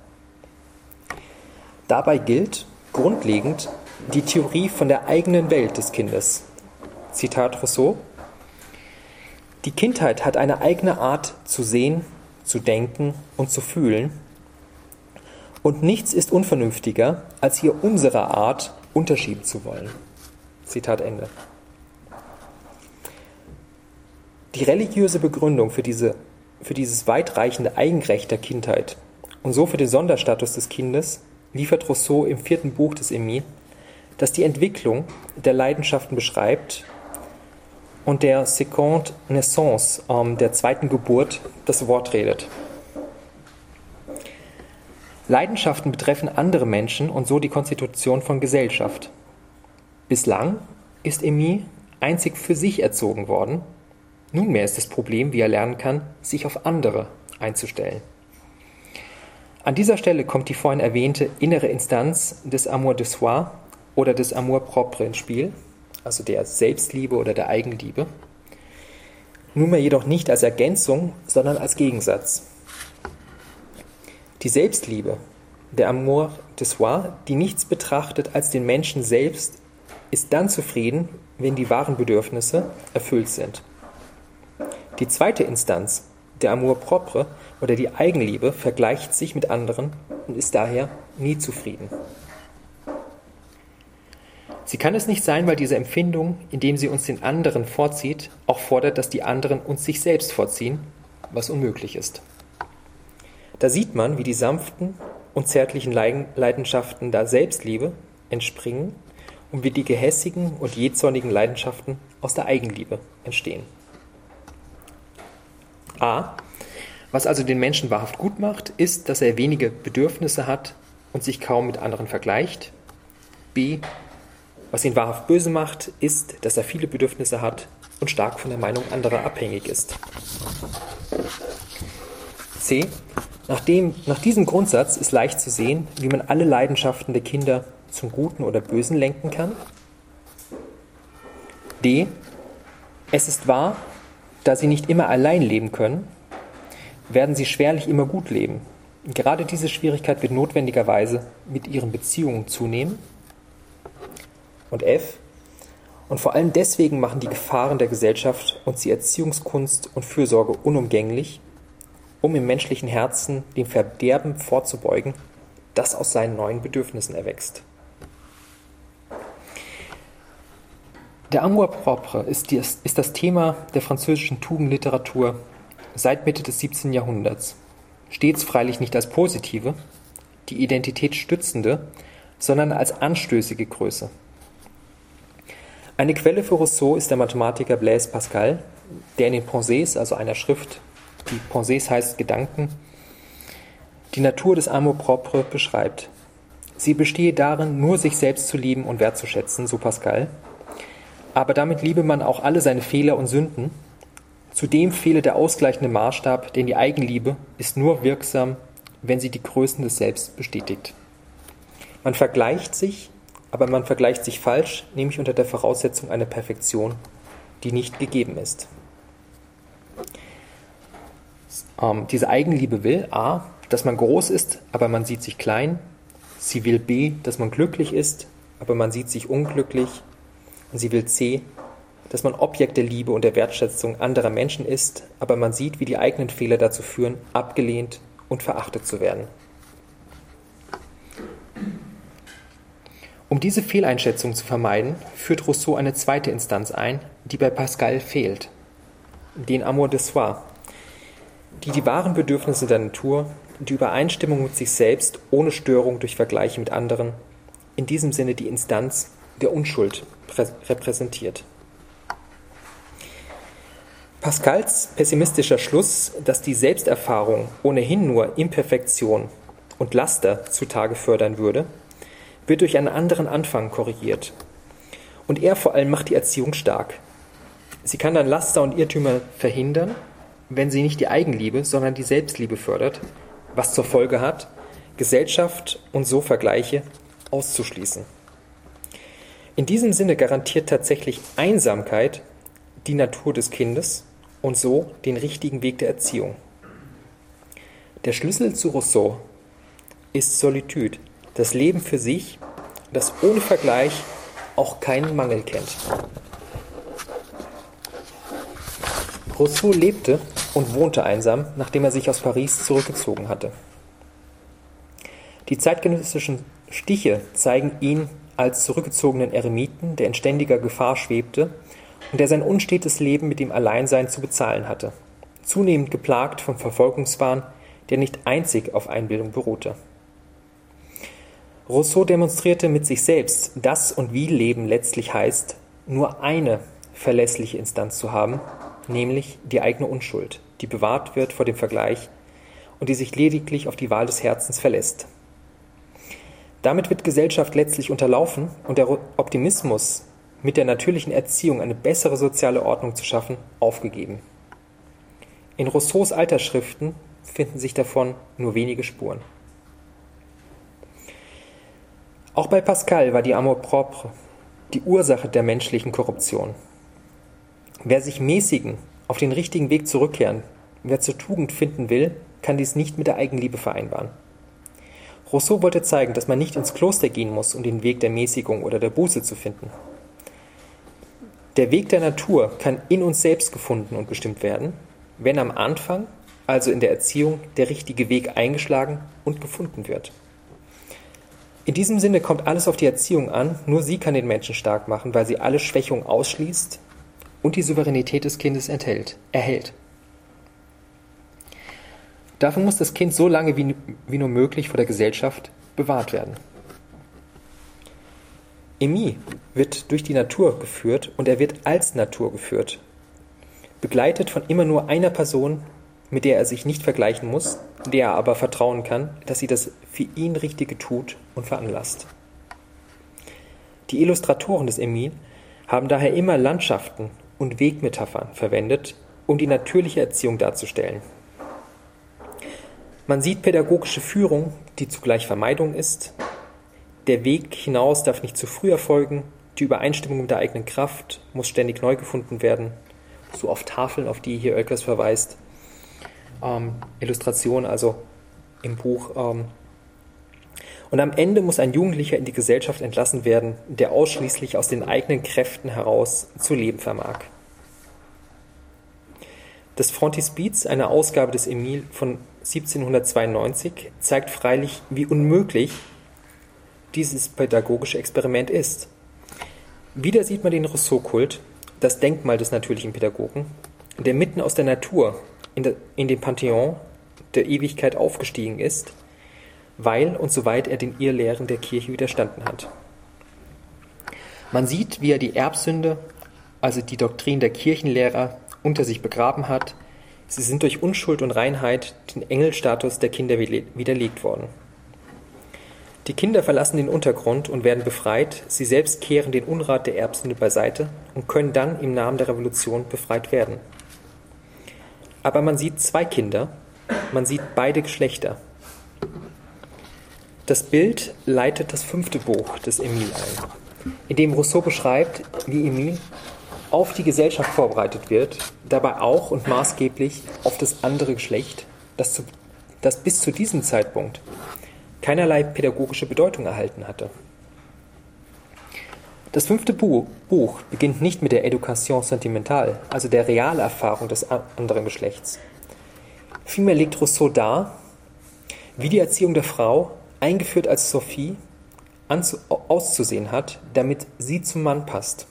Dabei gilt grundlegend die Theorie von der eigenen Welt des Kindes. Zitat Rousseau: Die Kindheit hat eine eigene Art zu sehen, zu denken und zu fühlen, und nichts ist unvernünftiger, als ihr unserer Art unterschieben zu wollen. Zitat Ende. Die religiöse Begründung für, diese, für dieses weitreichende Eigenrecht der Kindheit und so für den Sonderstatus des Kindes liefert Rousseau im vierten Buch des Emile, das die Entwicklung der Leidenschaften beschreibt und der Seconde Naissance, ähm, der zweiten Geburt, das Wort redet. Leidenschaften betreffen andere Menschen und so die Konstitution von Gesellschaft. Bislang ist Emile einzig für sich erzogen worden. Nunmehr ist das Problem, wie er lernen kann, sich auf andere einzustellen. An dieser Stelle kommt die vorhin erwähnte innere Instanz des Amour de soi oder des Amour propre ins Spiel, also der Selbstliebe oder der Eigenliebe. Nunmehr jedoch nicht als Ergänzung, sondern als Gegensatz. Die Selbstliebe, der Amour de soi, die nichts betrachtet als den Menschen selbst, ist dann zufrieden, wenn die wahren Bedürfnisse erfüllt sind. Die zweite Instanz, der Amour propre oder die Eigenliebe, vergleicht sich mit anderen und ist daher nie zufrieden. Sie kann es nicht sein, weil diese Empfindung, indem sie uns den anderen vorzieht, auch fordert, dass die anderen uns sich selbst vorziehen, was unmöglich ist. Da sieht man, wie die sanften und zärtlichen Leidenschaften der Selbstliebe entspringen und wie die gehässigen und jähzornigen Leidenschaften aus der Eigenliebe entstehen. A. Was also den Menschen wahrhaft gut macht, ist, dass er wenige Bedürfnisse hat und sich kaum mit anderen vergleicht. B. Was ihn wahrhaft böse macht, ist, dass er viele Bedürfnisse hat und stark von der Meinung anderer abhängig ist. C. Nach, dem, nach diesem Grundsatz ist leicht zu sehen, wie man alle Leidenschaften der Kinder zum Guten oder Bösen lenken kann. D. Es ist wahr, da sie nicht immer allein leben können, werden sie schwerlich immer gut leben. Gerade diese Schwierigkeit wird notwendigerweise mit ihren Beziehungen zunehmen. Und F. Und vor allem deswegen machen die Gefahren der Gesellschaft uns die Erziehungskunst und Fürsorge unumgänglich, um im menschlichen Herzen dem Verderben vorzubeugen, das aus seinen neuen Bedürfnissen erwächst. Der Amour propre ist, die, ist das Thema der französischen Tugendliteratur seit Mitte des siebzehnten Jahrhunderts. Stets freilich nicht als positive, die Identität stützende, sondern als anstößige Größe. Eine Quelle für Rousseau ist der Mathematiker Blaise Pascal, der in den Pensées, also einer Schrift, die Pensées heißt Gedanken, die Natur des Amour propre beschreibt. Sie bestehe darin, nur sich selbst zu lieben und wertzuschätzen, so Pascal, aber damit liebe man auch alle seine Fehler und Sünden, Zudem fehle der ausgleichende Maßstab, denn die Eigenliebe ist nur wirksam, wenn sie die Größen des Selbst bestätigt. Man vergleicht sich, aber man vergleicht sich falsch, nämlich unter der Voraussetzung einer Perfektion, die nicht gegeben ist. Ähm, diese Eigenliebe will a, dass man groß ist, aber man sieht sich klein. Sie will b, dass man glücklich ist, aber man sieht sich unglücklich. Und sie will c, dass man Objekt der Liebe und der Wertschätzung anderer Menschen ist, aber man sieht, wie die eigenen Fehler dazu führen, abgelehnt und verachtet zu werden. Um diese Fehleinschätzung zu vermeiden, führt Rousseau eine zweite Instanz ein, die bei Pascal fehlt, den Amour de soi, die die wahren Bedürfnisse der Natur, die Übereinstimmung mit sich selbst ohne Störung durch Vergleiche mit anderen, in diesem Sinne die Instanz der Unschuld repräsentiert. Pascals pessimistischer Schluss, dass die Selbsterfahrung ohnehin nur Imperfektion und Laster zutage fördern würde, wird durch einen anderen Anfang korrigiert. Und er vor allem macht die Erziehung stark. Sie kann dann Laster und Irrtümer verhindern, wenn sie nicht die Eigenliebe, sondern die Selbstliebe fördert, was zur Folge hat, Gesellschaft und so Vergleiche auszuschließen. In diesem Sinne garantiert tatsächlich Einsamkeit die Natur des Kindes und so den richtigen Weg der Erziehung. Der Schlüssel zu Rousseau ist Solitude, das Leben für sich, das ohne Vergleich auch keinen Mangel kennt. Rousseau lebte und wohnte einsam, nachdem er sich aus Paris zurückgezogen hatte. Die zeitgenössischen Stiche zeigen ihn als zurückgezogenen Eremiten, der in ständiger Gefahr schwebte und der sein unstetes Leben mit dem Alleinsein zu bezahlen hatte, zunehmend geplagt vom Verfolgungswahn, der nicht einzig auf Einbildung beruhte. Rousseau demonstrierte mit sich selbst, dass und wie Leben letztlich heißt, nur eine verlässliche Instanz zu haben, nämlich die eigene Unschuld, die bewahrt wird vor dem Vergleich und die sich lediglich auf die Wahl des Herzens verlässt. Damit wird Gesellschaft letztlich unterlaufen und der Optimismus, mit der natürlichen Erziehung eine bessere soziale Ordnung zu schaffen, aufgegeben. In Rousseaus Altersschriften finden sich davon nur wenige Spuren. Auch bei Pascal war die Amour-propre die Ursache der menschlichen Korruption. Wer sich mäßigen, auf den richtigen Weg zurückkehren, wer zur Tugend finden will, kann dies nicht mit der Eigenliebe vereinbaren. Rousseau wollte zeigen, dass man nicht ins Kloster gehen muss, um den Weg der Mäßigung oder der Buße zu finden. Der Weg der Natur kann in uns selbst gefunden und bestimmt werden, wenn am Anfang, also in der Erziehung, der richtige Weg eingeschlagen und gefunden wird. In diesem Sinne kommt alles auf die Erziehung an, nur sie kann den Menschen stark machen, weil sie alle Schwächungen ausschließt und die Souveränität des Kindes enthält, erhält. Dafür muss das Kind so lange wie, wie nur möglich vor der Gesellschaft bewahrt werden. Emile wird durch die Natur geführt und er wird als Natur geführt, begleitet von immer nur einer Person, mit der er sich nicht vergleichen muss, der er aber vertrauen kann, dass sie das für ihn Richtige tut und veranlasst. Die Illustratoren des Emile haben daher immer Landschaften und Wegmetaphern verwendet, um die natürliche Erziehung darzustellen. Man sieht pädagogische Führung, die zugleich Vermeidung ist. Der Weg hinaus darf nicht zu früh erfolgen. Die Übereinstimmung mit der eigenen Kraft muss ständig neu gefunden werden. So auf Tafeln, auf die hier Oelkers verweist. Ähm, Illustration also im Buch. Ähm. Und am Ende muss ein Jugendlicher in die Gesellschaft entlassen werden, der ausschließlich aus den eigenen Kräften heraus zu leben vermag. Das Frontispiz, eine Ausgabe des Emile von siebzehnhundertzweiundneunzig, zeigt freilich, wie unmöglich dieses pädagogische Experiment ist. Wieder sieht man den Rousseau-Kult, das Denkmal des natürlichen Pädagogen, der mitten aus der Natur in, der, in den Pantheon der Ewigkeit aufgestiegen ist, weil und soweit er den Irrlehren der Kirche widerstanden hat. Man sieht, wie er die Erbsünde, also die Doktrin der Kirchenlehrer, unter sich begraben hat. Sie sind durch Unschuld und Reinheit den Engelstatus der Kinder widerlegt worden. Die Kinder verlassen den Untergrund und werden befreit, sie selbst kehren den Unrat der Erbsünde beiseite und können dann im Namen der Revolution befreit werden. Aber man sieht zwei Kinder, man sieht beide Geschlechter. Das Bild leitet das fünfte Buch des Emile ein, in dem Rousseau beschreibt, wie Emile auf die Gesellschaft vorbereitet wird, dabei auch und maßgeblich auf das andere Geschlecht, das, zu, das bis zu diesem Zeitpunkt keinerlei pädagogische Bedeutung erhalten hatte. Das fünfte Buch beginnt nicht mit der Education sentimentale, also der Realerfahrung des anderen Geschlechts. Vielmehr legt Rousseau dar, wie die Erziehung der Frau, eingeführt als Sophie, auszusehen hat, damit sie zum Mann passt.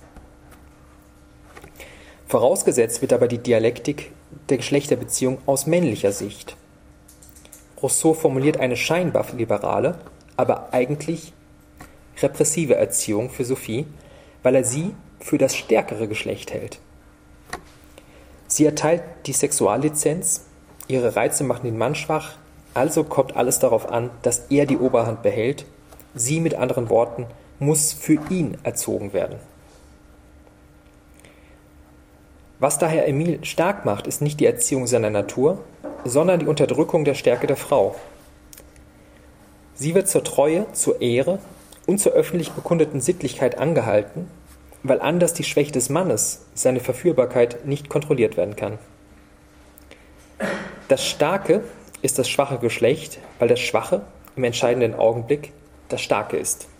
Vorausgesetzt wird aber die Dialektik der Geschlechterbeziehung aus männlicher Sicht. Rousseau formuliert eine scheinbar liberale, aber eigentlich repressive Erziehung für Sophie, weil er sie für das stärkere Geschlecht hält. Sie erteilt die Sexuallizenz, ihre Reize machen den Mann schwach, also kommt alles darauf an, dass er die Oberhand behält. Sie, mit anderen Worten, muss für ihn erzogen werden. Was daher Emile stark macht, ist nicht die Erziehung seiner Natur, sondern die Unterdrückung der Stärke der Frau. Sie wird zur Treue, zur Ehre und zur öffentlich bekundeten Sittlichkeit angehalten, weil anders die Schwäche des Mannes, seine Verführbarkeit, nicht kontrolliert werden kann. Das Starke ist das schwache Geschlecht, weil das Schwache im entscheidenden Augenblick das Starke ist.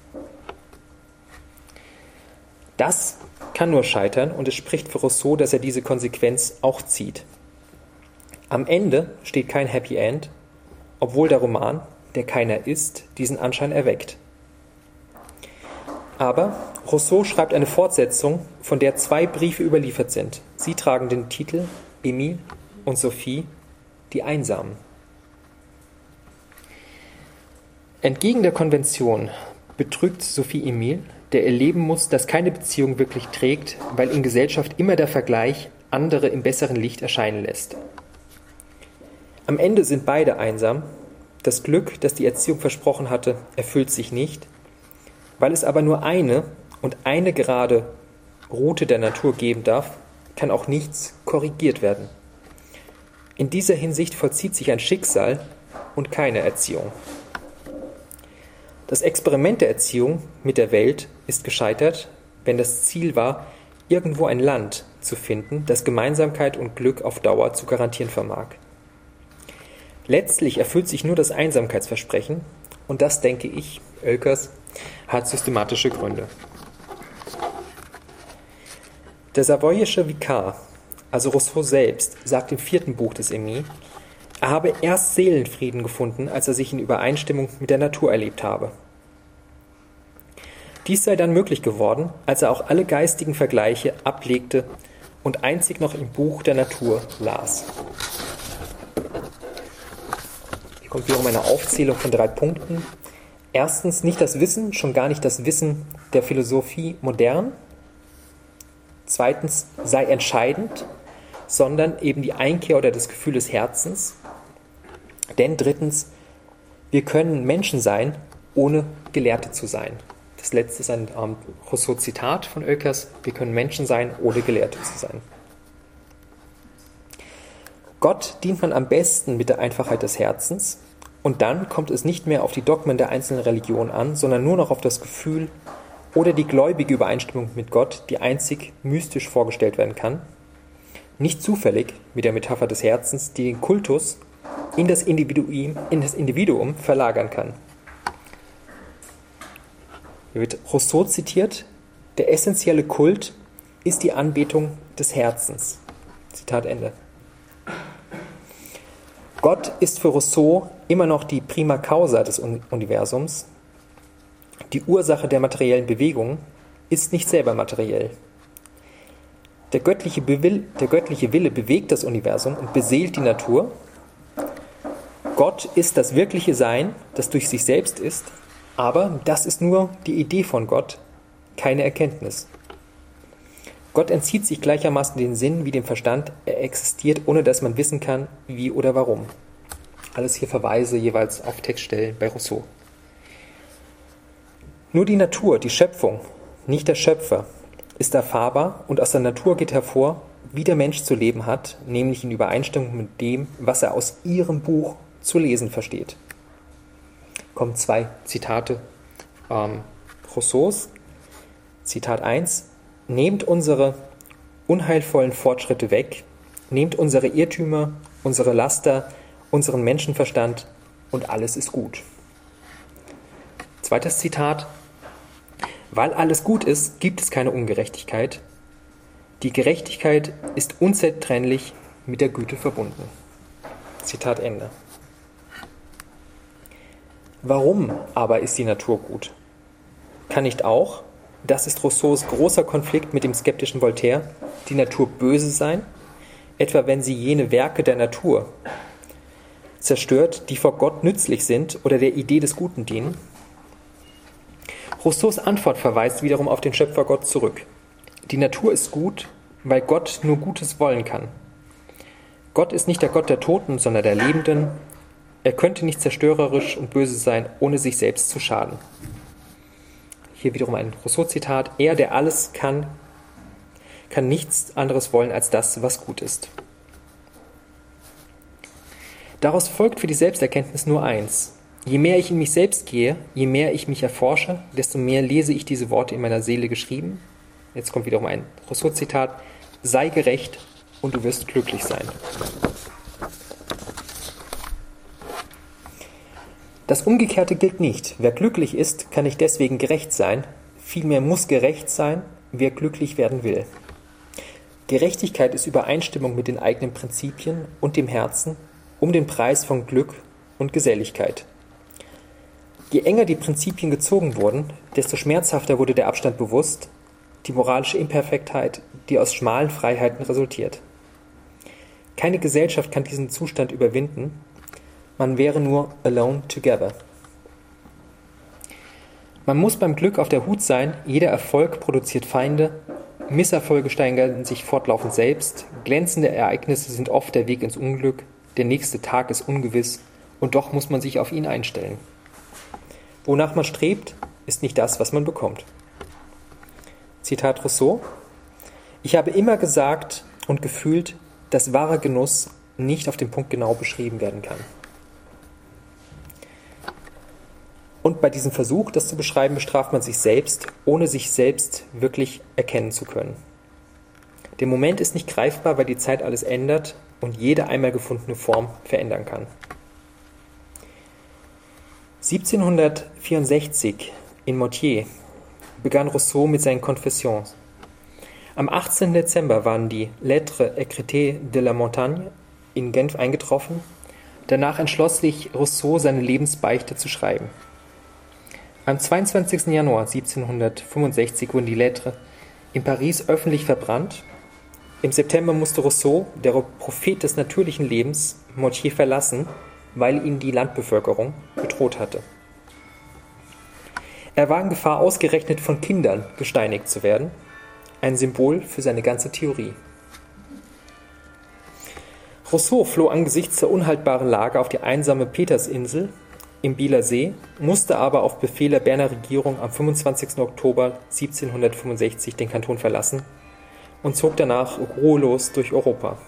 Das kann nur scheitern und es spricht für Rousseau, dass er diese Konsequenz auch zieht. Am Ende steht kein Happy End, obwohl der Roman, der keiner ist, diesen Anschein erweckt. Aber Rousseau schreibt eine Fortsetzung, von der zwei Briefe überliefert sind. Sie tragen den Titel Emile und Sophie, die Einsamen. Entgegen der Konvention betrügt Sophie Emile, der erleben muss, dass keine Beziehung wirklich trägt, weil in Gesellschaft immer der Vergleich andere im besseren Licht erscheinen lässt. Am Ende sind beide einsam. Das Glück, das die Erziehung versprochen hatte, erfüllt sich nicht. Weil es aber nur eine und eine gerade Route der Natur geben darf, kann auch nichts korrigiert werden. In dieser Hinsicht vollzieht sich ein Schicksal und keine Erziehung. Das Experiment der Erziehung mit der Welt ist gescheitert, wenn das Ziel war, irgendwo ein Land zu finden, das Gemeinsamkeit und Glück auf Dauer zu garantieren vermag. Letztlich erfüllt sich nur das Einsamkeitsversprechen, und das, denke ich, Oelkers, hat systematische Gründe. Der savoyische Vikar, also Rousseau selbst, sagt im vierten Buch des Emile, er habe erst Seelenfrieden gefunden, als er sich in Übereinstimmung mit der Natur erlebt habe. Dies sei dann möglich geworden, als er auch alle geistigen Vergleiche ablegte und einzig noch im Buch der Natur las. Hier kommt wiederum eine Aufzählung von drei Punkten. Erstens, nicht das Wissen, schon gar nicht das Wissen der Philosophie modern. Zweitens, sei entscheidend, sondern eben die Einkehr oder das Gefühl des Herzens. Denn drittens, wir können Menschen sein, ohne Gelehrte zu sein. Das letzte ist ein ähm, Rousseau-Zitat von Oelkers: Wir können Menschen sein, ohne Gelehrte zu sein. Gott dient man am besten mit der Einfachheit des Herzens, und dann kommt es nicht mehr auf die Dogmen der einzelnen Religionen an, sondern nur noch auf das Gefühl oder die gläubige Übereinstimmung mit Gott, die einzig mystisch vorgestellt werden kann, nicht zufällig mit der Metapher des Herzens, die den Kultus in das Individuum, in das Individuum verlagern kann. Hier wird Rousseau zitiert: Der essentielle Kult ist die Anbetung des Herzens. Zitat Ende. Gott ist für Rousseau immer noch die prima causa des Universums. Die Ursache der materiellen Bewegung ist nicht selber materiell. Der göttliche, Bewill, der göttliche Wille bewegt das Universum und beseelt die Natur. Gott ist das wirkliche Sein, das durch sich selbst ist, aber das ist nur die Idee von Gott, keine Erkenntnis. Gott entzieht sich gleichermaßen den Sinn wie dem Verstand, er existiert, ohne dass man wissen kann, wie oder warum. Alles hier Verweise jeweils auf Textstellen bei Rousseau. Nur die Natur, die Schöpfung, nicht der Schöpfer, ist erfahrbar, und aus der Natur geht hervor, wie der Mensch zu leben hat, nämlich in Übereinstimmung mit dem, was er aus ihrem Buch zu lesen versteht. Kommen zwei Zitate ähm, Rousseaus. Zitat eins: Nehmt unsere unheilvollen Fortschritte weg, nehmt unsere Irrtümer, unsere Laster, unseren Menschenverstand und alles ist gut. Zweites Zitat: Weil alles gut ist, gibt es keine Ungerechtigkeit. Die Gerechtigkeit ist unzertrennlich mit der Güte verbunden. Zitat Ende. Warum aber ist die Natur gut? Kann nicht auch, das ist Rousseaus großer Konflikt mit dem skeptischen Voltaire, die Natur böse sein, etwa wenn sie jene Werke der Natur zerstört, die vor Gott nützlich sind oder der Idee des Guten dienen? Rousseaus Antwort verweist wiederum auf den Schöpfer Gott zurück. Die Natur ist gut, weil Gott nur Gutes wollen kann. Gott ist nicht der Gott der Toten, sondern der Lebenden. Er könnte nicht zerstörerisch und böse sein, ohne sich selbst zu schaden. Hier wiederum ein Rousseau-Zitat: Er, der alles kann, kann nichts anderes wollen als das, was gut ist. Daraus folgt für die Selbsterkenntnis nur eins: Je mehr ich in mich selbst gehe, je mehr ich mich erforsche, desto mehr lese ich diese Worte in meiner Seele geschrieben. Jetzt kommt wiederum ein Rousseau-Zitat: Sei gerecht und du wirst glücklich sein. Das Umgekehrte gilt nicht. Wer glücklich ist, kann nicht deswegen gerecht sein. Vielmehr muss gerecht sein, wer glücklich werden will. Gerechtigkeit ist Übereinstimmung mit den eigenen Prinzipien und dem Herzen um den Preis von Glück und Geselligkeit. Je enger die Prinzipien gezogen wurden, desto schmerzhafter wurde der Abstand bewusst, die moralische Imperfektheit, die aus schmalen Freiheiten resultiert. Keine Gesellschaft kann diesen Zustand überwinden. Man wäre nur alone together. Man muss beim Glück auf der Hut sein, jeder Erfolg produziert Feinde, Misserfolge steigern sich fortlaufend selbst, glänzende Ereignisse sind oft der Weg ins Unglück, der nächste Tag ist ungewiss und doch muss man sich auf ihn einstellen. Wonach man strebt, ist nicht das, was man bekommt. Zitat Rousseau: Ich habe immer gesagt und gefühlt, dass wahrer Genuss nicht auf den Punkt genau beschrieben werden kann. Und bei diesem Versuch, das zu beschreiben, bestraft man sich selbst, ohne sich selbst wirklich erkennen zu können. Der Moment ist nicht greifbar, weil die Zeit alles ändert und jede einmal gefundene Form verändern kann. siebzehnhundertvierundsechzig in Moutier begann Rousseau mit seinen Confessions. Am achtzehnten Dezember waren die Lettres écrites de la Montagne in Genf eingetroffen. Danach entschloss sich Rousseau, seine Lebensbeichte zu schreiben. Am zweiundzwanzigsten Januar siebzehnhundertfünfundsechzig wurden die Lettres in Paris öffentlich verbrannt. Im September musste Rousseau, der Prophet des natürlichen Lebens, Moutier verlassen, weil ihn die Landbevölkerung bedroht hatte. Er war in Gefahr, ausgerechnet von Kindern gesteinigt zu werden, ein Symbol für seine ganze Theorie. Rousseau floh angesichts der unhaltbaren Lage auf die einsame Petersinsel im Bieler See, musste aber auf Befehl der Berner Regierung am fünfundzwanzigsten Oktober siebzehnhundertfünfundsechzig den Kanton verlassen und zog danach ruhelos durch Europa.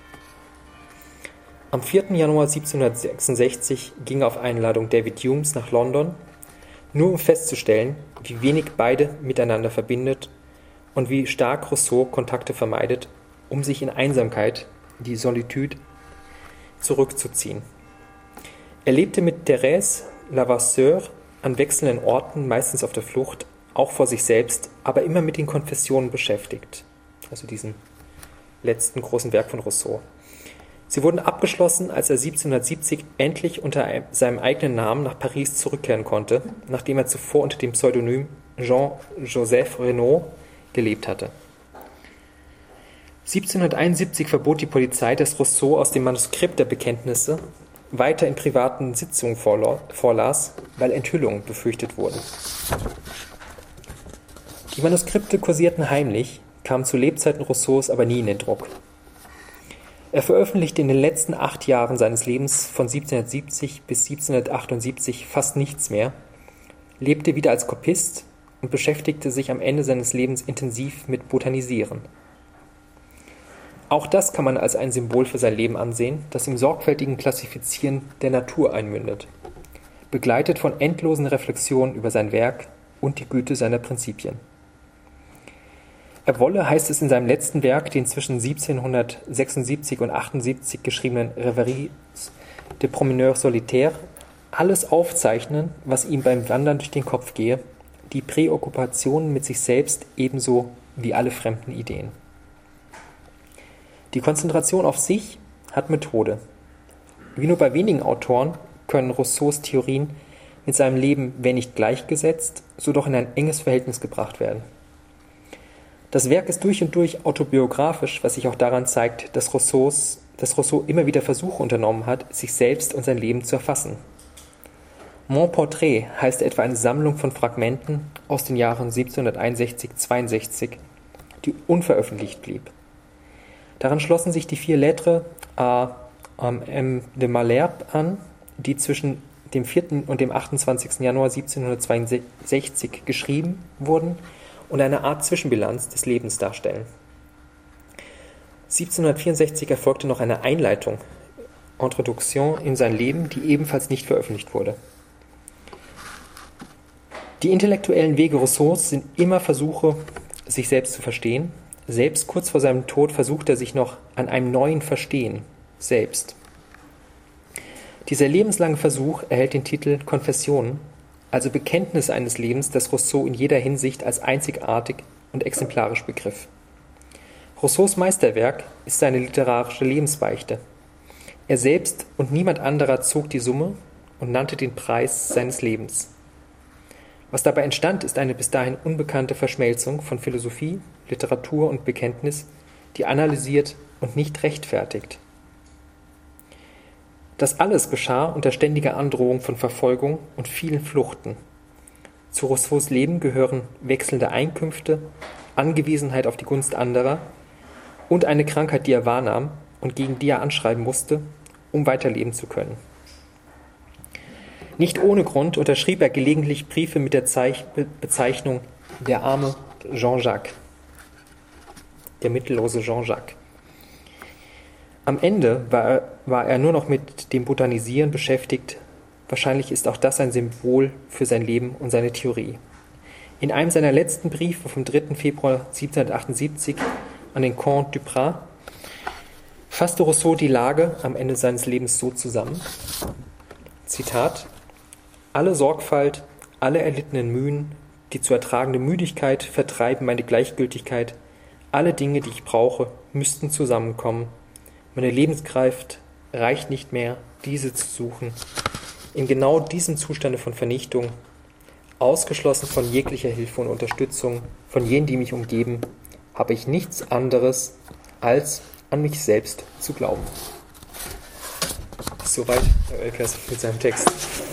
Am vierten Januar siebzehnhundertsechsundsechzig ging er auf Einladung David Humes nach London, nur um festzustellen, wie wenig beide miteinander verbindet und wie stark Rousseau Kontakte vermeidet, um sich in Einsamkeit, die Solitude, zurückzuziehen. Er lebte mit Thérèse Levasseur an wechselnden Orten, meistens auf der Flucht, auch vor sich selbst, aber immer mit den Konfessionen beschäftigt, also diesem letzten großen Werk von Rousseau. Sie wurden abgeschlossen, als er siebzehnhundertsiebzig endlich unter seinem eigenen Namen nach Paris zurückkehren konnte, nachdem er zuvor unter dem Pseudonym Jean-Joseph Renaud gelebt hatte. siebzehnhunderteinundsiebzig verbot die Polizei, dass Rousseau aus dem Manuskript der Bekenntnisse weiter in privaten Sitzungen vorlas, weil Enthüllungen befürchtet wurden. Die Manuskripte kursierten heimlich, kamen zu Lebzeiten Rousseaus aber nie in den Druck. Er veröffentlichte in den letzten acht Jahren seines Lebens von siebzehnhundertsiebzig bis siebzehnhundertachtundsiebzig fast nichts mehr, lebte wieder als Kopist und beschäftigte sich am Ende seines Lebens intensiv mit Botanisieren. Auch das kann man als ein Symbol für sein Leben ansehen, das im sorgfältigen Klassifizieren der Natur einmündet, begleitet von endlosen Reflexionen über sein Werk und die Güte seiner Prinzipien. Er wolle, heißt es in seinem letzten Werk, den zwischen siebzehnhundertsechsundsiebzig und achtundsiebzig geschriebenen Reveries de Promeneur Solitaire, alles aufzeichnen, was ihm beim Wandern durch den Kopf gehe, die Präokkupationen mit sich selbst ebenso wie alle fremden Ideen. Die Konzentration auf sich hat Methode. Wie nur bei wenigen Autoren können Rousseaus Theorien mit seinem Leben, wenn nicht gleichgesetzt, so doch in ein enges Verhältnis gebracht werden. Das Werk ist durch und durch autobiografisch, was sich auch daran zeigt, dass, Rousseaus, dass Rousseau immer wieder Versuche unternommen hat, sich selbst und sein Leben zu erfassen. Mon Portrait heißt etwa eine Sammlung von Fragmenten aus den Jahren siebzehnhunderteinundsechzig bis zweiundsechzig, die unveröffentlicht blieb. Daran schlossen sich die vier Lettres à M. de Malherbe an, die zwischen dem vierten und dem achtundzwanzigsten Januar siebzehnhundertzweiundsechzig geschrieben wurden und eine Art Zwischenbilanz des Lebens darstellen. siebzehnhundertvierundsechzig erfolgte noch eine Einleitung, Introduction in sein Leben, die ebenfalls nicht veröffentlicht wurde. Die intellektuellen Wege Rousseaus sind immer Versuche, sich selbst zu verstehen. Selbst kurz vor seinem Tod versucht er sich noch an einem neuen Verstehen selbst. Dieser lebenslange Versuch erhält den Titel Konfessionen, also Bekenntnis eines Lebens, das Rousseau in jeder Hinsicht als einzigartig und exemplarisch begriff. Rousseaus Meisterwerk ist seine literarische Lebensbeichte. Er selbst und niemand anderer zog die Summe und nannte den Preis seines Lebens. Was dabei entstand, ist eine bis dahin unbekannte Verschmelzung von Philosophie, Literatur und Bekenntnis, die analysiert und nicht rechtfertigt. Das alles geschah unter ständiger Androhung von Verfolgung und vielen Fluchten. Zu Rousseaus Leben gehören wechselnde Einkünfte, Angewiesenheit auf die Gunst anderer und eine Krankheit, die er wahrnahm und gegen die er anschreiben musste, um weiterleben zu können. Nicht ohne Grund unterschrieb er gelegentlich Briefe mit der Zeich- Bezeichnung der arme Jean-Jacques, der mittellose Jean-Jacques. Am Ende war er, war er nur noch mit dem Botanisieren beschäftigt. Wahrscheinlich ist auch das ein Symbol für sein Leben und seine Theorie. In einem seiner letzten Briefe vom dritten Februar siebzehnhundertachtundsiebzig an den Comte Duprat fasste Rousseau die Lage am Ende seines Lebens so zusammen. Zitat: Alle Sorgfalt, alle erlittenen Mühen, die zu ertragende Müdigkeit vertreiben meine Gleichgültigkeit, alle Dinge, die ich brauche, müssten zusammenkommen. Meine Lebenskraft reicht nicht mehr, diese zu suchen. In genau diesem Zustande von Vernichtung, ausgeschlossen von jeglicher Hilfe und Unterstützung, von jenen, die mich umgeben, habe ich nichts anderes, als an mich selbst zu glauben. Soweit Herr Oelkers mit seinem Text.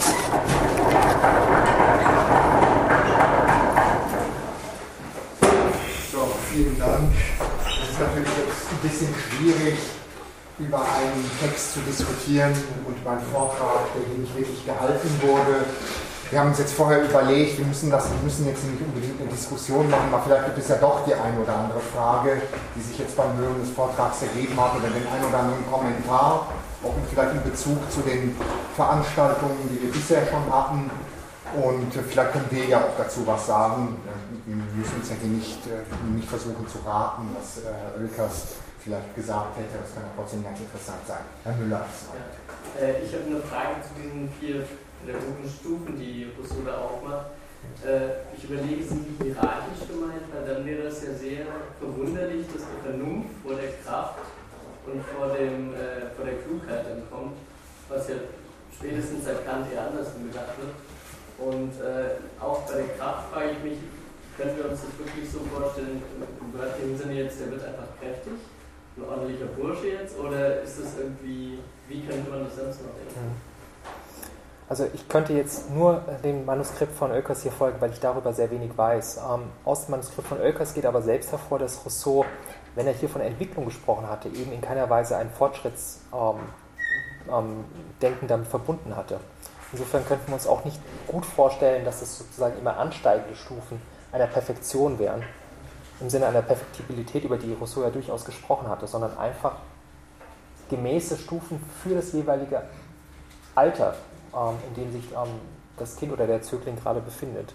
So, vielen Dank. Es ist natürlich jetzt ein bisschen schwierig, über einen Text zu diskutieren und über einen Vortrag, der hier nicht wirklich gehalten wurde. Wir haben uns jetzt vorher überlegt, wir müssen, das, wir müssen jetzt nicht unbedingt eine Diskussion machen, aber vielleicht gibt es ja doch die eine oder andere Frage, die sich jetzt beim Hören des Vortrags ergeben hat, oder den einen oder anderen Kommentar, auch vielleicht in Bezug zu den Veranstaltungen, die wir bisher schon hatten. Und vielleicht können wir ja auch dazu was sagen. Wir müssen uns ja hier nicht, nicht versuchen zu raten, was Herr Oelkers vielleicht gesagt hätte. Das kann auch trotzdem ganz interessant sein. Herr Müller. Ja. Äh, ich habe eine Frage zu diesen vier pädagogischen Stufen, die Rousseau da aufmacht. Äh, ich überlege, sind die hierarchisch gemeint, weil dann wäre das ja sehr verwunderlich, dass die Vernunft vor der Kraft und vor, dem, äh, vor der Klugheit dann kommt, was ja spätestens seit Kant eher anders gedacht wird. Und äh, auch bei der Kraft frage ich mich, können wir uns das wirklich so vorstellen, im wörtlichen Sinne jetzt, der wird einfach kräftig, ein ordentlicher Bursche jetzt, oder ist das irgendwie, wie könnte man das sonst noch denken? Also ich könnte jetzt nur dem Manuskript von Oelkers hier folgen, weil ich darüber sehr wenig weiß. Ähm, aus dem Manuskript von Oelkers geht aber selbst hervor, dass Rousseau, wenn er hier von Entwicklung gesprochen hatte, eben in keiner Weise ein Fortschrittsdenken ähm, ähm, damit verbunden hatte. Insofern könnten wir uns auch nicht gut vorstellen, dass es sozusagen immer ansteigende Stufen einer Perfektion wären. im Sinne einer Perfektibilität, über die Rousseau ja durchaus gesprochen hatte, sondern einfach gemäße Stufen für das jeweilige Alter, ähm, in dem sich ähm, das Kind oder der Zögling gerade befindet.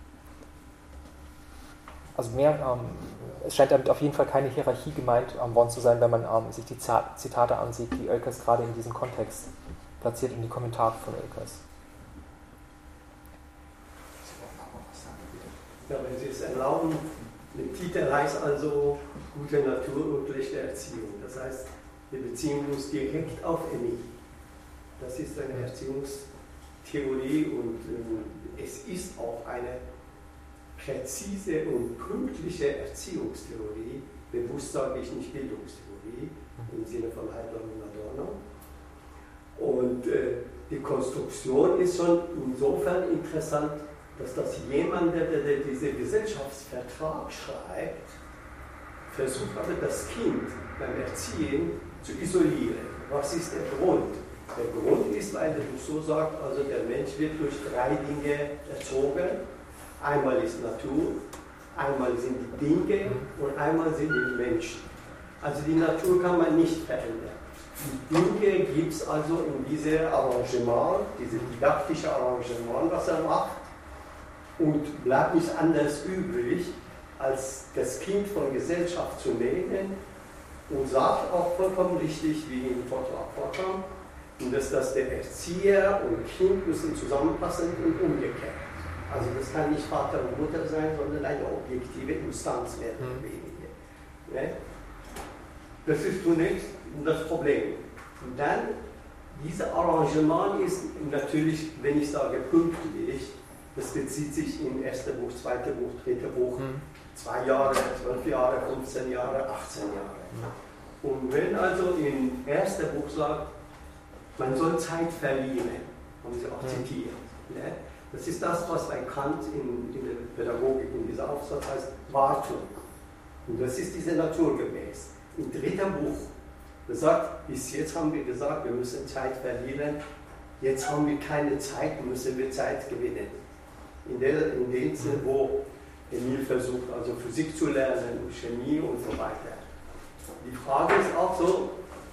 Also mehr, ähm, es scheint damit auf jeden Fall keine Hierarchie gemeint ähm, worden zu sein, wenn man ähm, sich die Zitate ansieht, die Oelkers gerade in diesem Kontext platziert und die Kommentare von Oelkers. Ja, wenn Sie es erlauben, der Titel heißt also gute Natur und schlechte Erziehung. Das heißt, wir beziehen uns direkt auf Emil. Das ist eine Erziehungstheorie und äh, es ist auch eine präzise und pünktliche Erziehungstheorie, bewusst sage ich nicht Bildungstheorie, im Sinne von Heidler und Adorno. Und äh, die Konstruktion ist schon insofern interessant, dass das jemand, der, der diesen Gesellschaftsvertrag schreibt, versucht aber das Kind beim Erziehen zu isolieren. Was ist der Grund? Der Grund ist, weil der Rousseau sagt, also der Mensch wird durch drei Dinge erzogen. Einmal ist Natur, einmal sind die Dinge und einmal sind die Menschen. Also die Natur kann man nicht verändern. Die Dinge gibt es also in diesem Arrangement, dieses didaktische Arrangement, was er macht, und bleibt nicht anders übrig, als das Kind von Gesellschaft zu nehmen und sagt auch vollkommen richtig, wie im Vortrag vorkam, dass das der Erzieher und Kind müssen zusammenpassen und umgekehrt. Also das kann nicht Vater und Mutter sein, sondern eine objektive Instanz mehr oder weniger. Ne? Das ist zunächst das Problem. Und dann, dieses Arrangement ist natürlich, wenn ich sage pünktlich, das bezieht sich in erster Buch, zweiter Buch, dritter Buch, mhm. zwei Jahre, zwölf Jahre, fünfzehn Jahre, achtzehn Jahre. Mhm. Und wenn also im ersten Buch sagt, man soll Zeit verlieren, haben Sie auch mhm. zitiert. Ne? Das ist das, was bei Kant in, in der Pädagogik, in dieser Aufsatz heißt, Wartung. Und das ist diese naturgemäß. Im dritten Buch, das sagt, bis jetzt haben wir gesagt, wir müssen Zeit verlieren, jetzt haben wir keine Zeit, müssen wir Zeit gewinnen. In, der, in dem Sinne, wo Emil versucht, also Physik zu lernen, Chemie und so weiter. Die Frage ist auch so,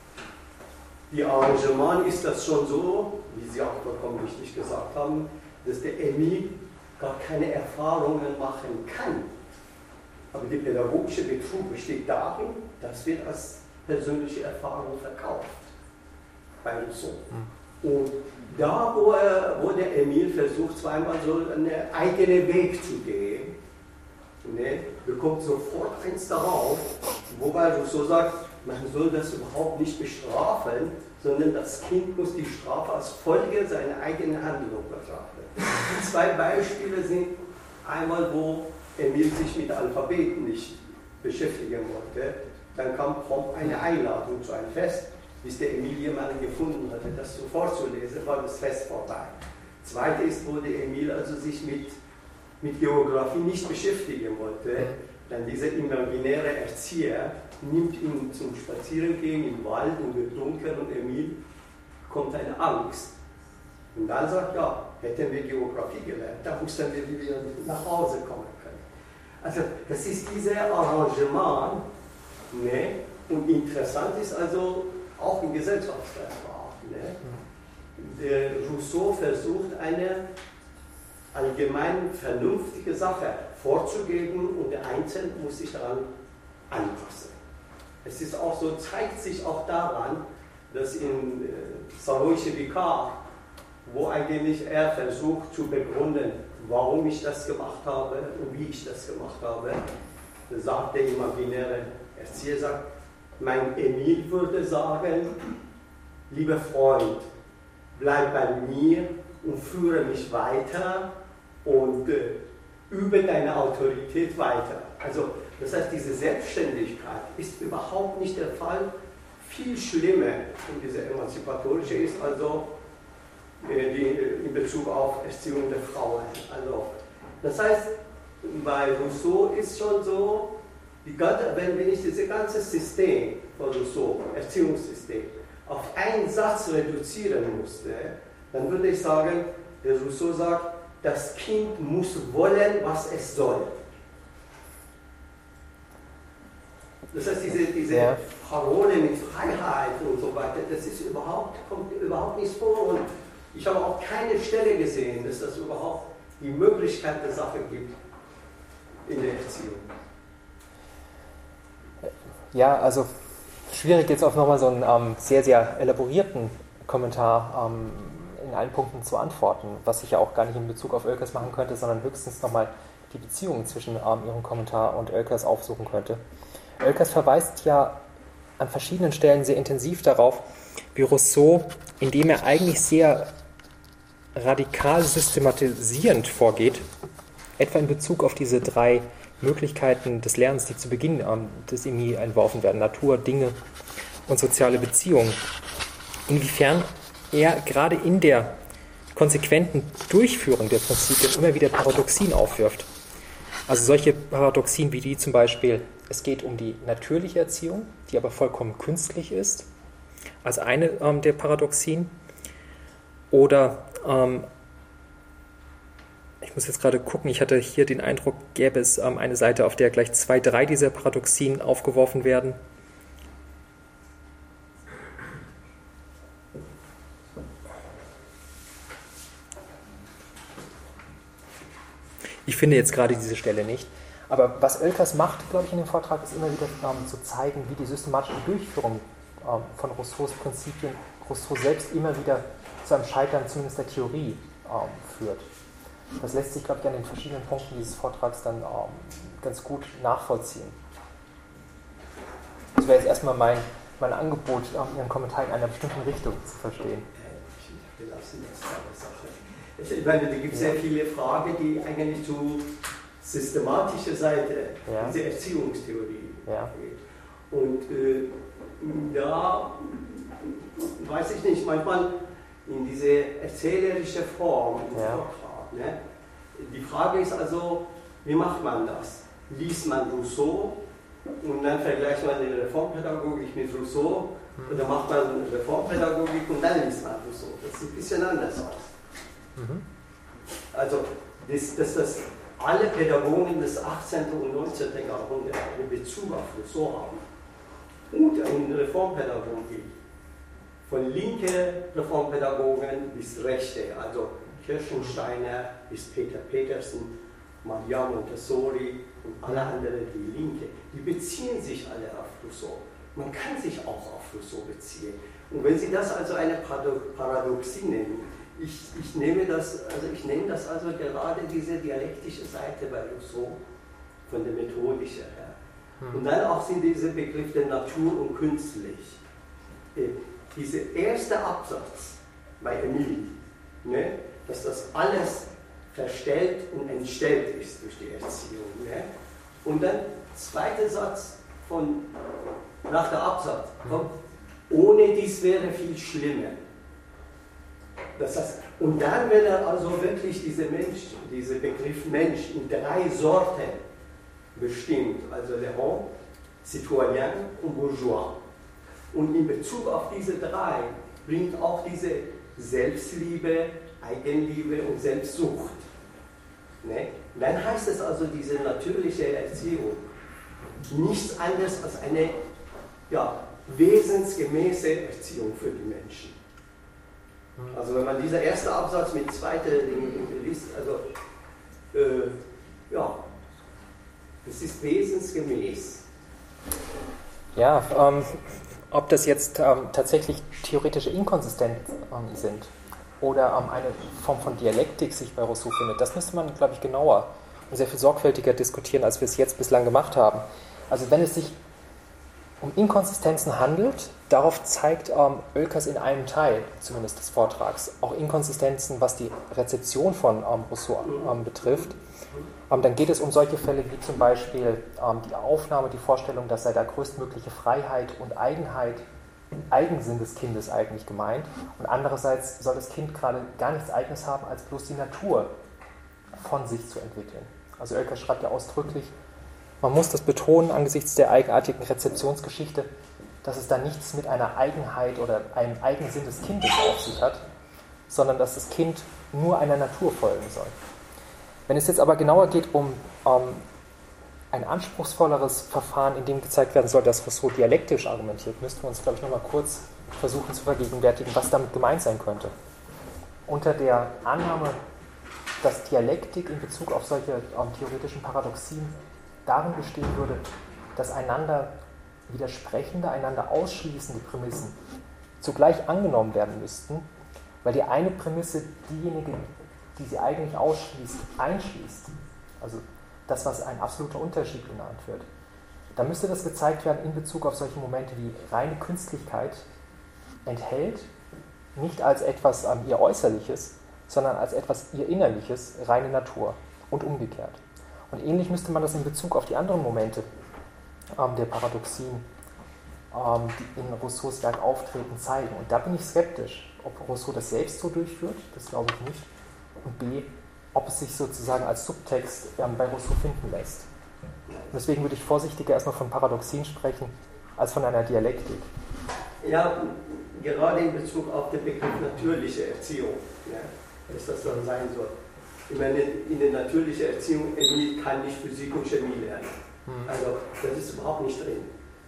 die Arrangement ist das schon so, wie Sie auch vollkommen richtig gesagt haben, dass der Emil gar keine Erfahrungen machen kann. Aber die pädagogische Betrug besteht darin, das wird als persönliche Erfahrung verkauft bei Rousseau. Und da, wo, er, wo der Emil versucht, zweimal so einen eigenen Weg zu gehen, ne, bekommt sofort eins darauf, wobei Rousseau sagt, man soll das überhaupt nicht bestrafen, sondern das Kind muss die Strafe als Folge seiner eigenen Handlung betrachten. Zwei Beispiele sind einmal, wo Emil sich mit Alphabeten nicht beschäftigen wollte, dann kam prompt eine Einladung zu einem Fest. Bis der Emil jemanden gefunden hatte, das so vorzulesen, war das Fest vorbei. Zweite ist, wo der Emil also sich mit, mit Geografie nicht beschäftigen wollte, dann dieser imaginäre Erzieher nimmt ihn zum Spazierengehen im Wald und wird dunkel und Emil bekommt eine Angst. Und dann sagt, ja, hätten wir Geografie gelernt, dann wussten wir, wie wir nach Hause kommen können. Also das ist dieses Arrangement, ne? Und interessant ist also, auch im Gesellschaftsvertrag. Ne? Der Rousseau versucht, eine allgemein vernünftige Sache vorzugeben und der Einzelne muss sich daran anpassen. Es ist auch so, zeigt sich auch daran, dass in äh, Saloische Vikar, wo eigentlich er versucht zu begründen, warum ich das gemacht habe und wie ich das gemacht habe, da sagt der imaginäre Erzieher, sagt, mein Emil würde sagen, lieber Freund, bleib bei mir und führe mich weiter und äh, übe deine Autorität weiter. Also das heißt, diese Selbstständigkeit ist überhaupt nicht der Fall. Viel schlimmer, und diese emanzipatorische ist also äh, die, in Bezug auf Erziehung der Frauen. Also, das heißt, bei Rousseau ist schon so, die ganze, wenn, wenn ich dieses ganze System von Rousseau, Erziehungssystem, auf einen Satz reduzieren musste, dann würde ich sagen, der Rousseau sagt, das Kind muss wollen, was es soll. Das heißt, diese, diese ja. Parole mit Freiheit und so weiter, das ist überhaupt, kommt überhaupt nicht vor. Und ich habe auch keine Stelle gesehen, dass das überhaupt die Möglichkeit der Sache gibt in der Erziehung. Ja, also schwierig jetzt auf nochmal so einen ähm, sehr, sehr elaborierten Kommentar ähm, in allen Punkten zu antworten, was ich ja auch gar nicht in Bezug auf Oelkers machen könnte, sondern höchstens nochmal die Beziehung zwischen ähm, Ihrem Kommentar und Oelkers aufsuchen könnte. Oelkers verweist ja an verschiedenen Stellen sehr intensiv darauf, wie Rousseau, indem er eigentlich sehr radikal systematisierend vorgeht, etwa in Bezug auf diese drei Möglichkeiten des Lernens, die zu Beginn ähm, des Emile entworfen werden, Natur, Dinge und soziale Beziehungen, inwiefern er gerade in der konsequenten Durchführung der Prinzipien immer wieder Paradoxien aufwirft. Also solche Paradoxien wie die zum Beispiel, es geht um die natürliche Erziehung, die aber vollkommen künstlich ist, als eine ähm, der Paradoxien. Oder, ähm, ich muss jetzt gerade gucken, ich hatte hier den Eindruck, gäbe es ähm, eine Seite, auf der gleich zwei, drei dieser Paradoxien aufgeworfen werden. Ich finde jetzt gerade diese Stelle nicht. Aber was Oelkers macht, glaube ich, in dem Vortrag, ist immer wieder ähm, zu zeigen, wie die systematische Durchführung ähm, von Rousseaus Prinzipien Rousseau selbst immer wieder zu einem Scheitern zumindest der Theorie ähm, führt. Das lässt sich, glaube ich, an den verschiedenen Punkten dieses Vortrags dann ähm, ganz gut nachvollziehen. Das wäre jetzt erstmal mein, mein Angebot, ähm, Ihren Kommentar in einer bestimmten Richtung zu verstehen. Ich belasse das eine Sache. Ich meine, da gibt es ja. sehr viele Fragen, die eigentlich zu systematischer Seite ja. dieser Erziehungstheorie ja. geht. Und äh, da weiß ich nicht, manchmal in diese erzählerische Form im ja. Vortrag. Ne? Die Frage ist also, wie macht man das? Liest man Rousseau und dann vergleicht man die Reformpädagogik mit Rousseau mhm. oder macht man Reformpädagogik und dann liest man Rousseau. Das sieht ein bisschen anders aus. Mhm. Also, dass das, das alle Pädagogen des achtzehnten und neunzehnten Jahrhunderts einen Bezug auf Rousseau haben und in Reformpädagogik, von linken Reformpädagogen bis rechte, also Kirchensteiner bis Peter Petersen, Maria Montessori und alle anderen, die Linke, die beziehen sich alle auf Rousseau. Man kann sich auch auf Rousseau beziehen. Und wenn Sie das also eine Paradoxie nennen, Ich, ich, nehme das, also ich nehme das also gerade diese dialektische Seite bei Rousseau von der methodischen her. Mhm. Und dann auch sind diese Begriffe Natur und künstlich. Dieser erste Absatz bei Emile, ne, dass das alles verstellt und entstellt ist durch die Erziehung. Ne? Und dann zweiter Satz von, nach der Absatz kommt, ohne dies wäre viel schlimmer. Das heißt, und dann wird er also wirklich diese Mensch, dieser Begriff Mensch in drei Sorten bestimmt, also Le Homme, Citoyen und Bourgeois. Und in Bezug auf diese drei bringt auch diese Selbstliebe, Eigenliebe und Selbstsucht. Ne? Dann heißt es also, diese natürliche Erziehung nichts anderes als eine ja, wesensgemäße Erziehung für die Menschen. Also wenn man dieser erste Absatz mit zweiter liest, also äh, ja, das ist wesensgemäß. Ja, ähm, ob das jetzt ähm, tatsächlich theoretische Inkonsistenzen ähm, sind oder ähm, eine Form von Dialektik sich bei Rousseau findet, das müsste man, glaube ich, genauer und sehr viel sorgfältiger diskutieren, als wir es jetzt bislang gemacht haben. Also wenn es sich um Inkonsistenzen handelt, darauf zeigt ähm, Oelkers in einem Teil, zumindest des Vortrags, auch Inkonsistenzen, was die Rezeption von ähm, Rousseau ähm, betrifft. Ähm, dann geht es um solche Fälle wie zum Beispiel ähm, die Aufnahme, die Vorstellung, dass sei da größtmögliche Freiheit und Eigenheit, Eigensinn des Kindes eigentlich gemeint. Und andererseits soll das Kind gerade gar nichts Eigenes haben, als bloß die Natur von sich zu entwickeln. Also Oelkers schreibt ja ausdrücklich, man muss das betonen angesichts der eigenartigen Rezeptionsgeschichte, dass es da nichts mit einer Eigenheit oder einem Eigensinn des Kindes auf sich hat, sondern dass das Kind nur einer Natur folgen soll. Wenn es jetzt aber genauer geht um ähm, ein anspruchsvolleres Verfahren, in dem gezeigt werden soll, dass Rousseau dialektisch argumentiert, müssten wir uns, glaube ich, nochmal kurz versuchen zu vergegenwärtigen, was damit gemeint sein könnte. Unter der Annahme, dass Dialektik in Bezug auf solche ähm, theoretischen Paradoxien darin bestehen würde, dass einander widersprechende, einander ausschließende Prämissen zugleich angenommen werden müssten, weil die eine Prämisse diejenige, die sie eigentlich ausschließt, einschließt. Also das, was ein absoluter Unterschied genannt wird. Da müsste das gezeigt werden in Bezug auf solche Momente wie reine Künstlichkeit enthält, nicht als etwas ähm, ihr Äußerliches, sondern als etwas ihr Innerliches, reine Natur und umgekehrt. Und ähnlich müsste man das in Bezug auf die anderen Momente ähm, der Paradoxien, ähm, die in Rousseaus Werk auftreten, zeigen. Und da bin ich skeptisch, ob Rousseau das selbst so durchführt, das glaube ich nicht, und b, ob es sich sozusagen als Subtext ähm, bei Rousseau finden lässt. Und deswegen würde ich vorsichtiger erstmal von Paradoxien sprechen, als von einer Dialektik. Ja, gerade in Bezug auf den Begriff natürliche Erziehung, ja, dass das dann sein soll. Ich meine, in der natürlichen Erziehung, Emil kann nicht Physik und Chemie lernen. Also, das ist überhaupt nicht drin.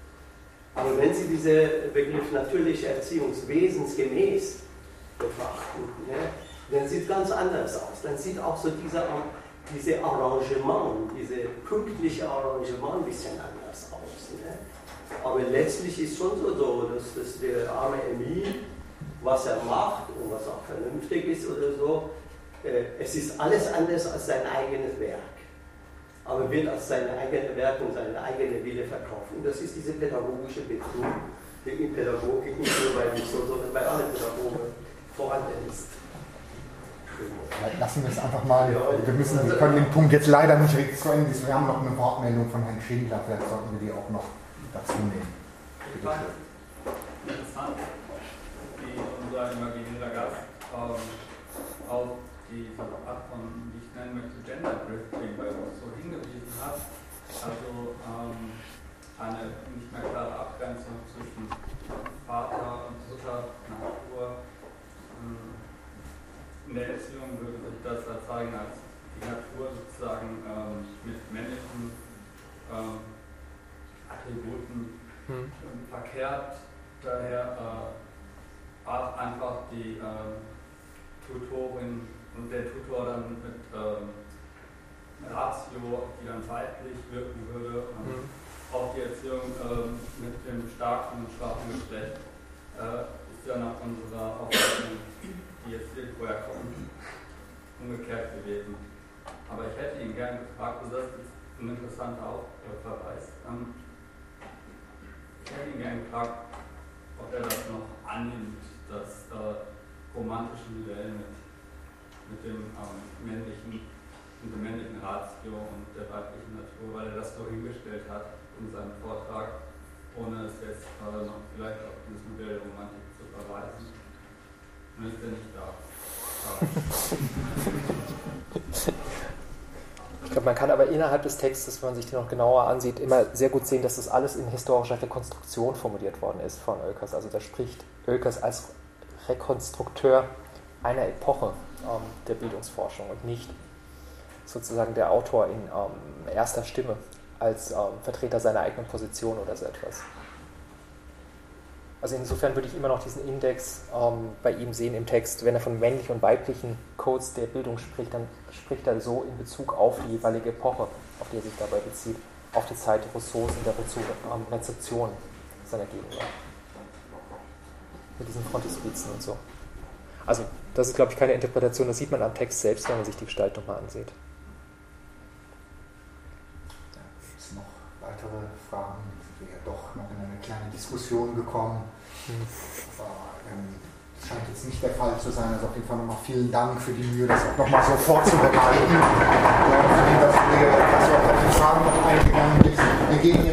Aber wenn Sie diesen Begriff natürliche Erziehung wesensgemäß betrachten, ne, dann sieht es ganz anders aus. Dann sieht auch so dieser, diese Arrangement, diese pünktliche Arrangement ein bisschen anders aus. Ne? Aber letztlich ist schon so, so dass, dass der arme Emil, was er macht und was auch vernünftig ist oder so, äh, es ist alles anders als sein eigenes Werk. Aber wird als sein eigenes Werk und seine eigene Wille verkauft. Und das ist dieser pädagogische Betrug, der in Pädagogik nicht nur bei mich so, sondern bei allen Pädagogen vorhanden ist. Lassen wir es einfach mal. Wir, müssen, wir können den Punkt jetzt leider nicht richtig zu Ende. Wir haben noch eine Wortmeldung von Herrn Schindler, vielleicht sollten wir die auch noch dazu nehmen. Bitte schön. Interessant, wie unser imaginärer Gast ähm, auf die Art von, wie ich nennen möchte, Gender Drifting bei uns so hingewiesen hat. Also ähm, eine nicht mehr klare Abgrenzung zwischen Vater und Mutter, Natur. Ähm, In der Erziehung würde sich das da zeigen, als die Natur sozusagen ähm, mit männlichen ähm, Attributen hm. verkehrt. Daher äh, auch einfach die äh, Tutorin und der Tutor dann mit ähm, Ratio, die dann seitlich wirken würde, und hm. auch die Erziehung äh, mit dem starken und schwachen Geschlecht äh, ist ja nach unserer Auffassung, die jetzt hier vorher kommen, umgekehrt gewesen. Aber ich hätte ihn gerne gefragt, und das ist ein interessanter Verweis, ähm, ich hätte ihn gerne gefragt, ob er das noch annimmt, das äh, romantische Modell mit, mit dem ähm, männlichen, mit dem männlichen Ratio und der weiblichen Natur, weil er das so hingestellt hat in seinem Vortrag, ohne es jetzt äh, noch vielleicht auf dieses Modell Romantik zu verweisen. Und ist er nicht da. Ich glaube, man kann aber innerhalb des Textes, wenn man sich den noch genauer ansieht, immer sehr gut sehen, dass das alles in historischer Rekonstruktion formuliert worden ist von Oelkers. Also da spricht Oelkers als Rekonstrukteur einer Epoche ähm, der Bildungsforschung und nicht sozusagen der Autor in ähm, erster Stimme als ähm, Vertreter seiner eigenen Position oder so etwas. Also insofern würde ich immer noch diesen Index ähm, bei ihm sehen im Text. Wenn er von männlichen und weiblichen Codes der Bildung spricht, dann spricht er so in Bezug auf die jeweilige Epoche, auf die er sich dabei bezieht, auf die Zeit Rousseaus in der ähm, Rezeption seiner Gegenwart. Mit diesen Frontispizen und so. Also das ist, glaube ich, keine Interpretation, das sieht man am Text selbst, wenn man sich die Gestalt nochmal ansieht. Gibt es noch weitere Fragen? Wir sind ja doch noch in eine kleine Diskussion gekommen. Hm. Aber ähm, das scheint jetzt nicht der Fall zu sein. Also auf jeden Fall nochmal vielen Dank für die Mühe, das auch nochmal so vorzubereiten. Ja, dass wir, dass wir auf die Fragen noch eingegangen sind. Wir gehen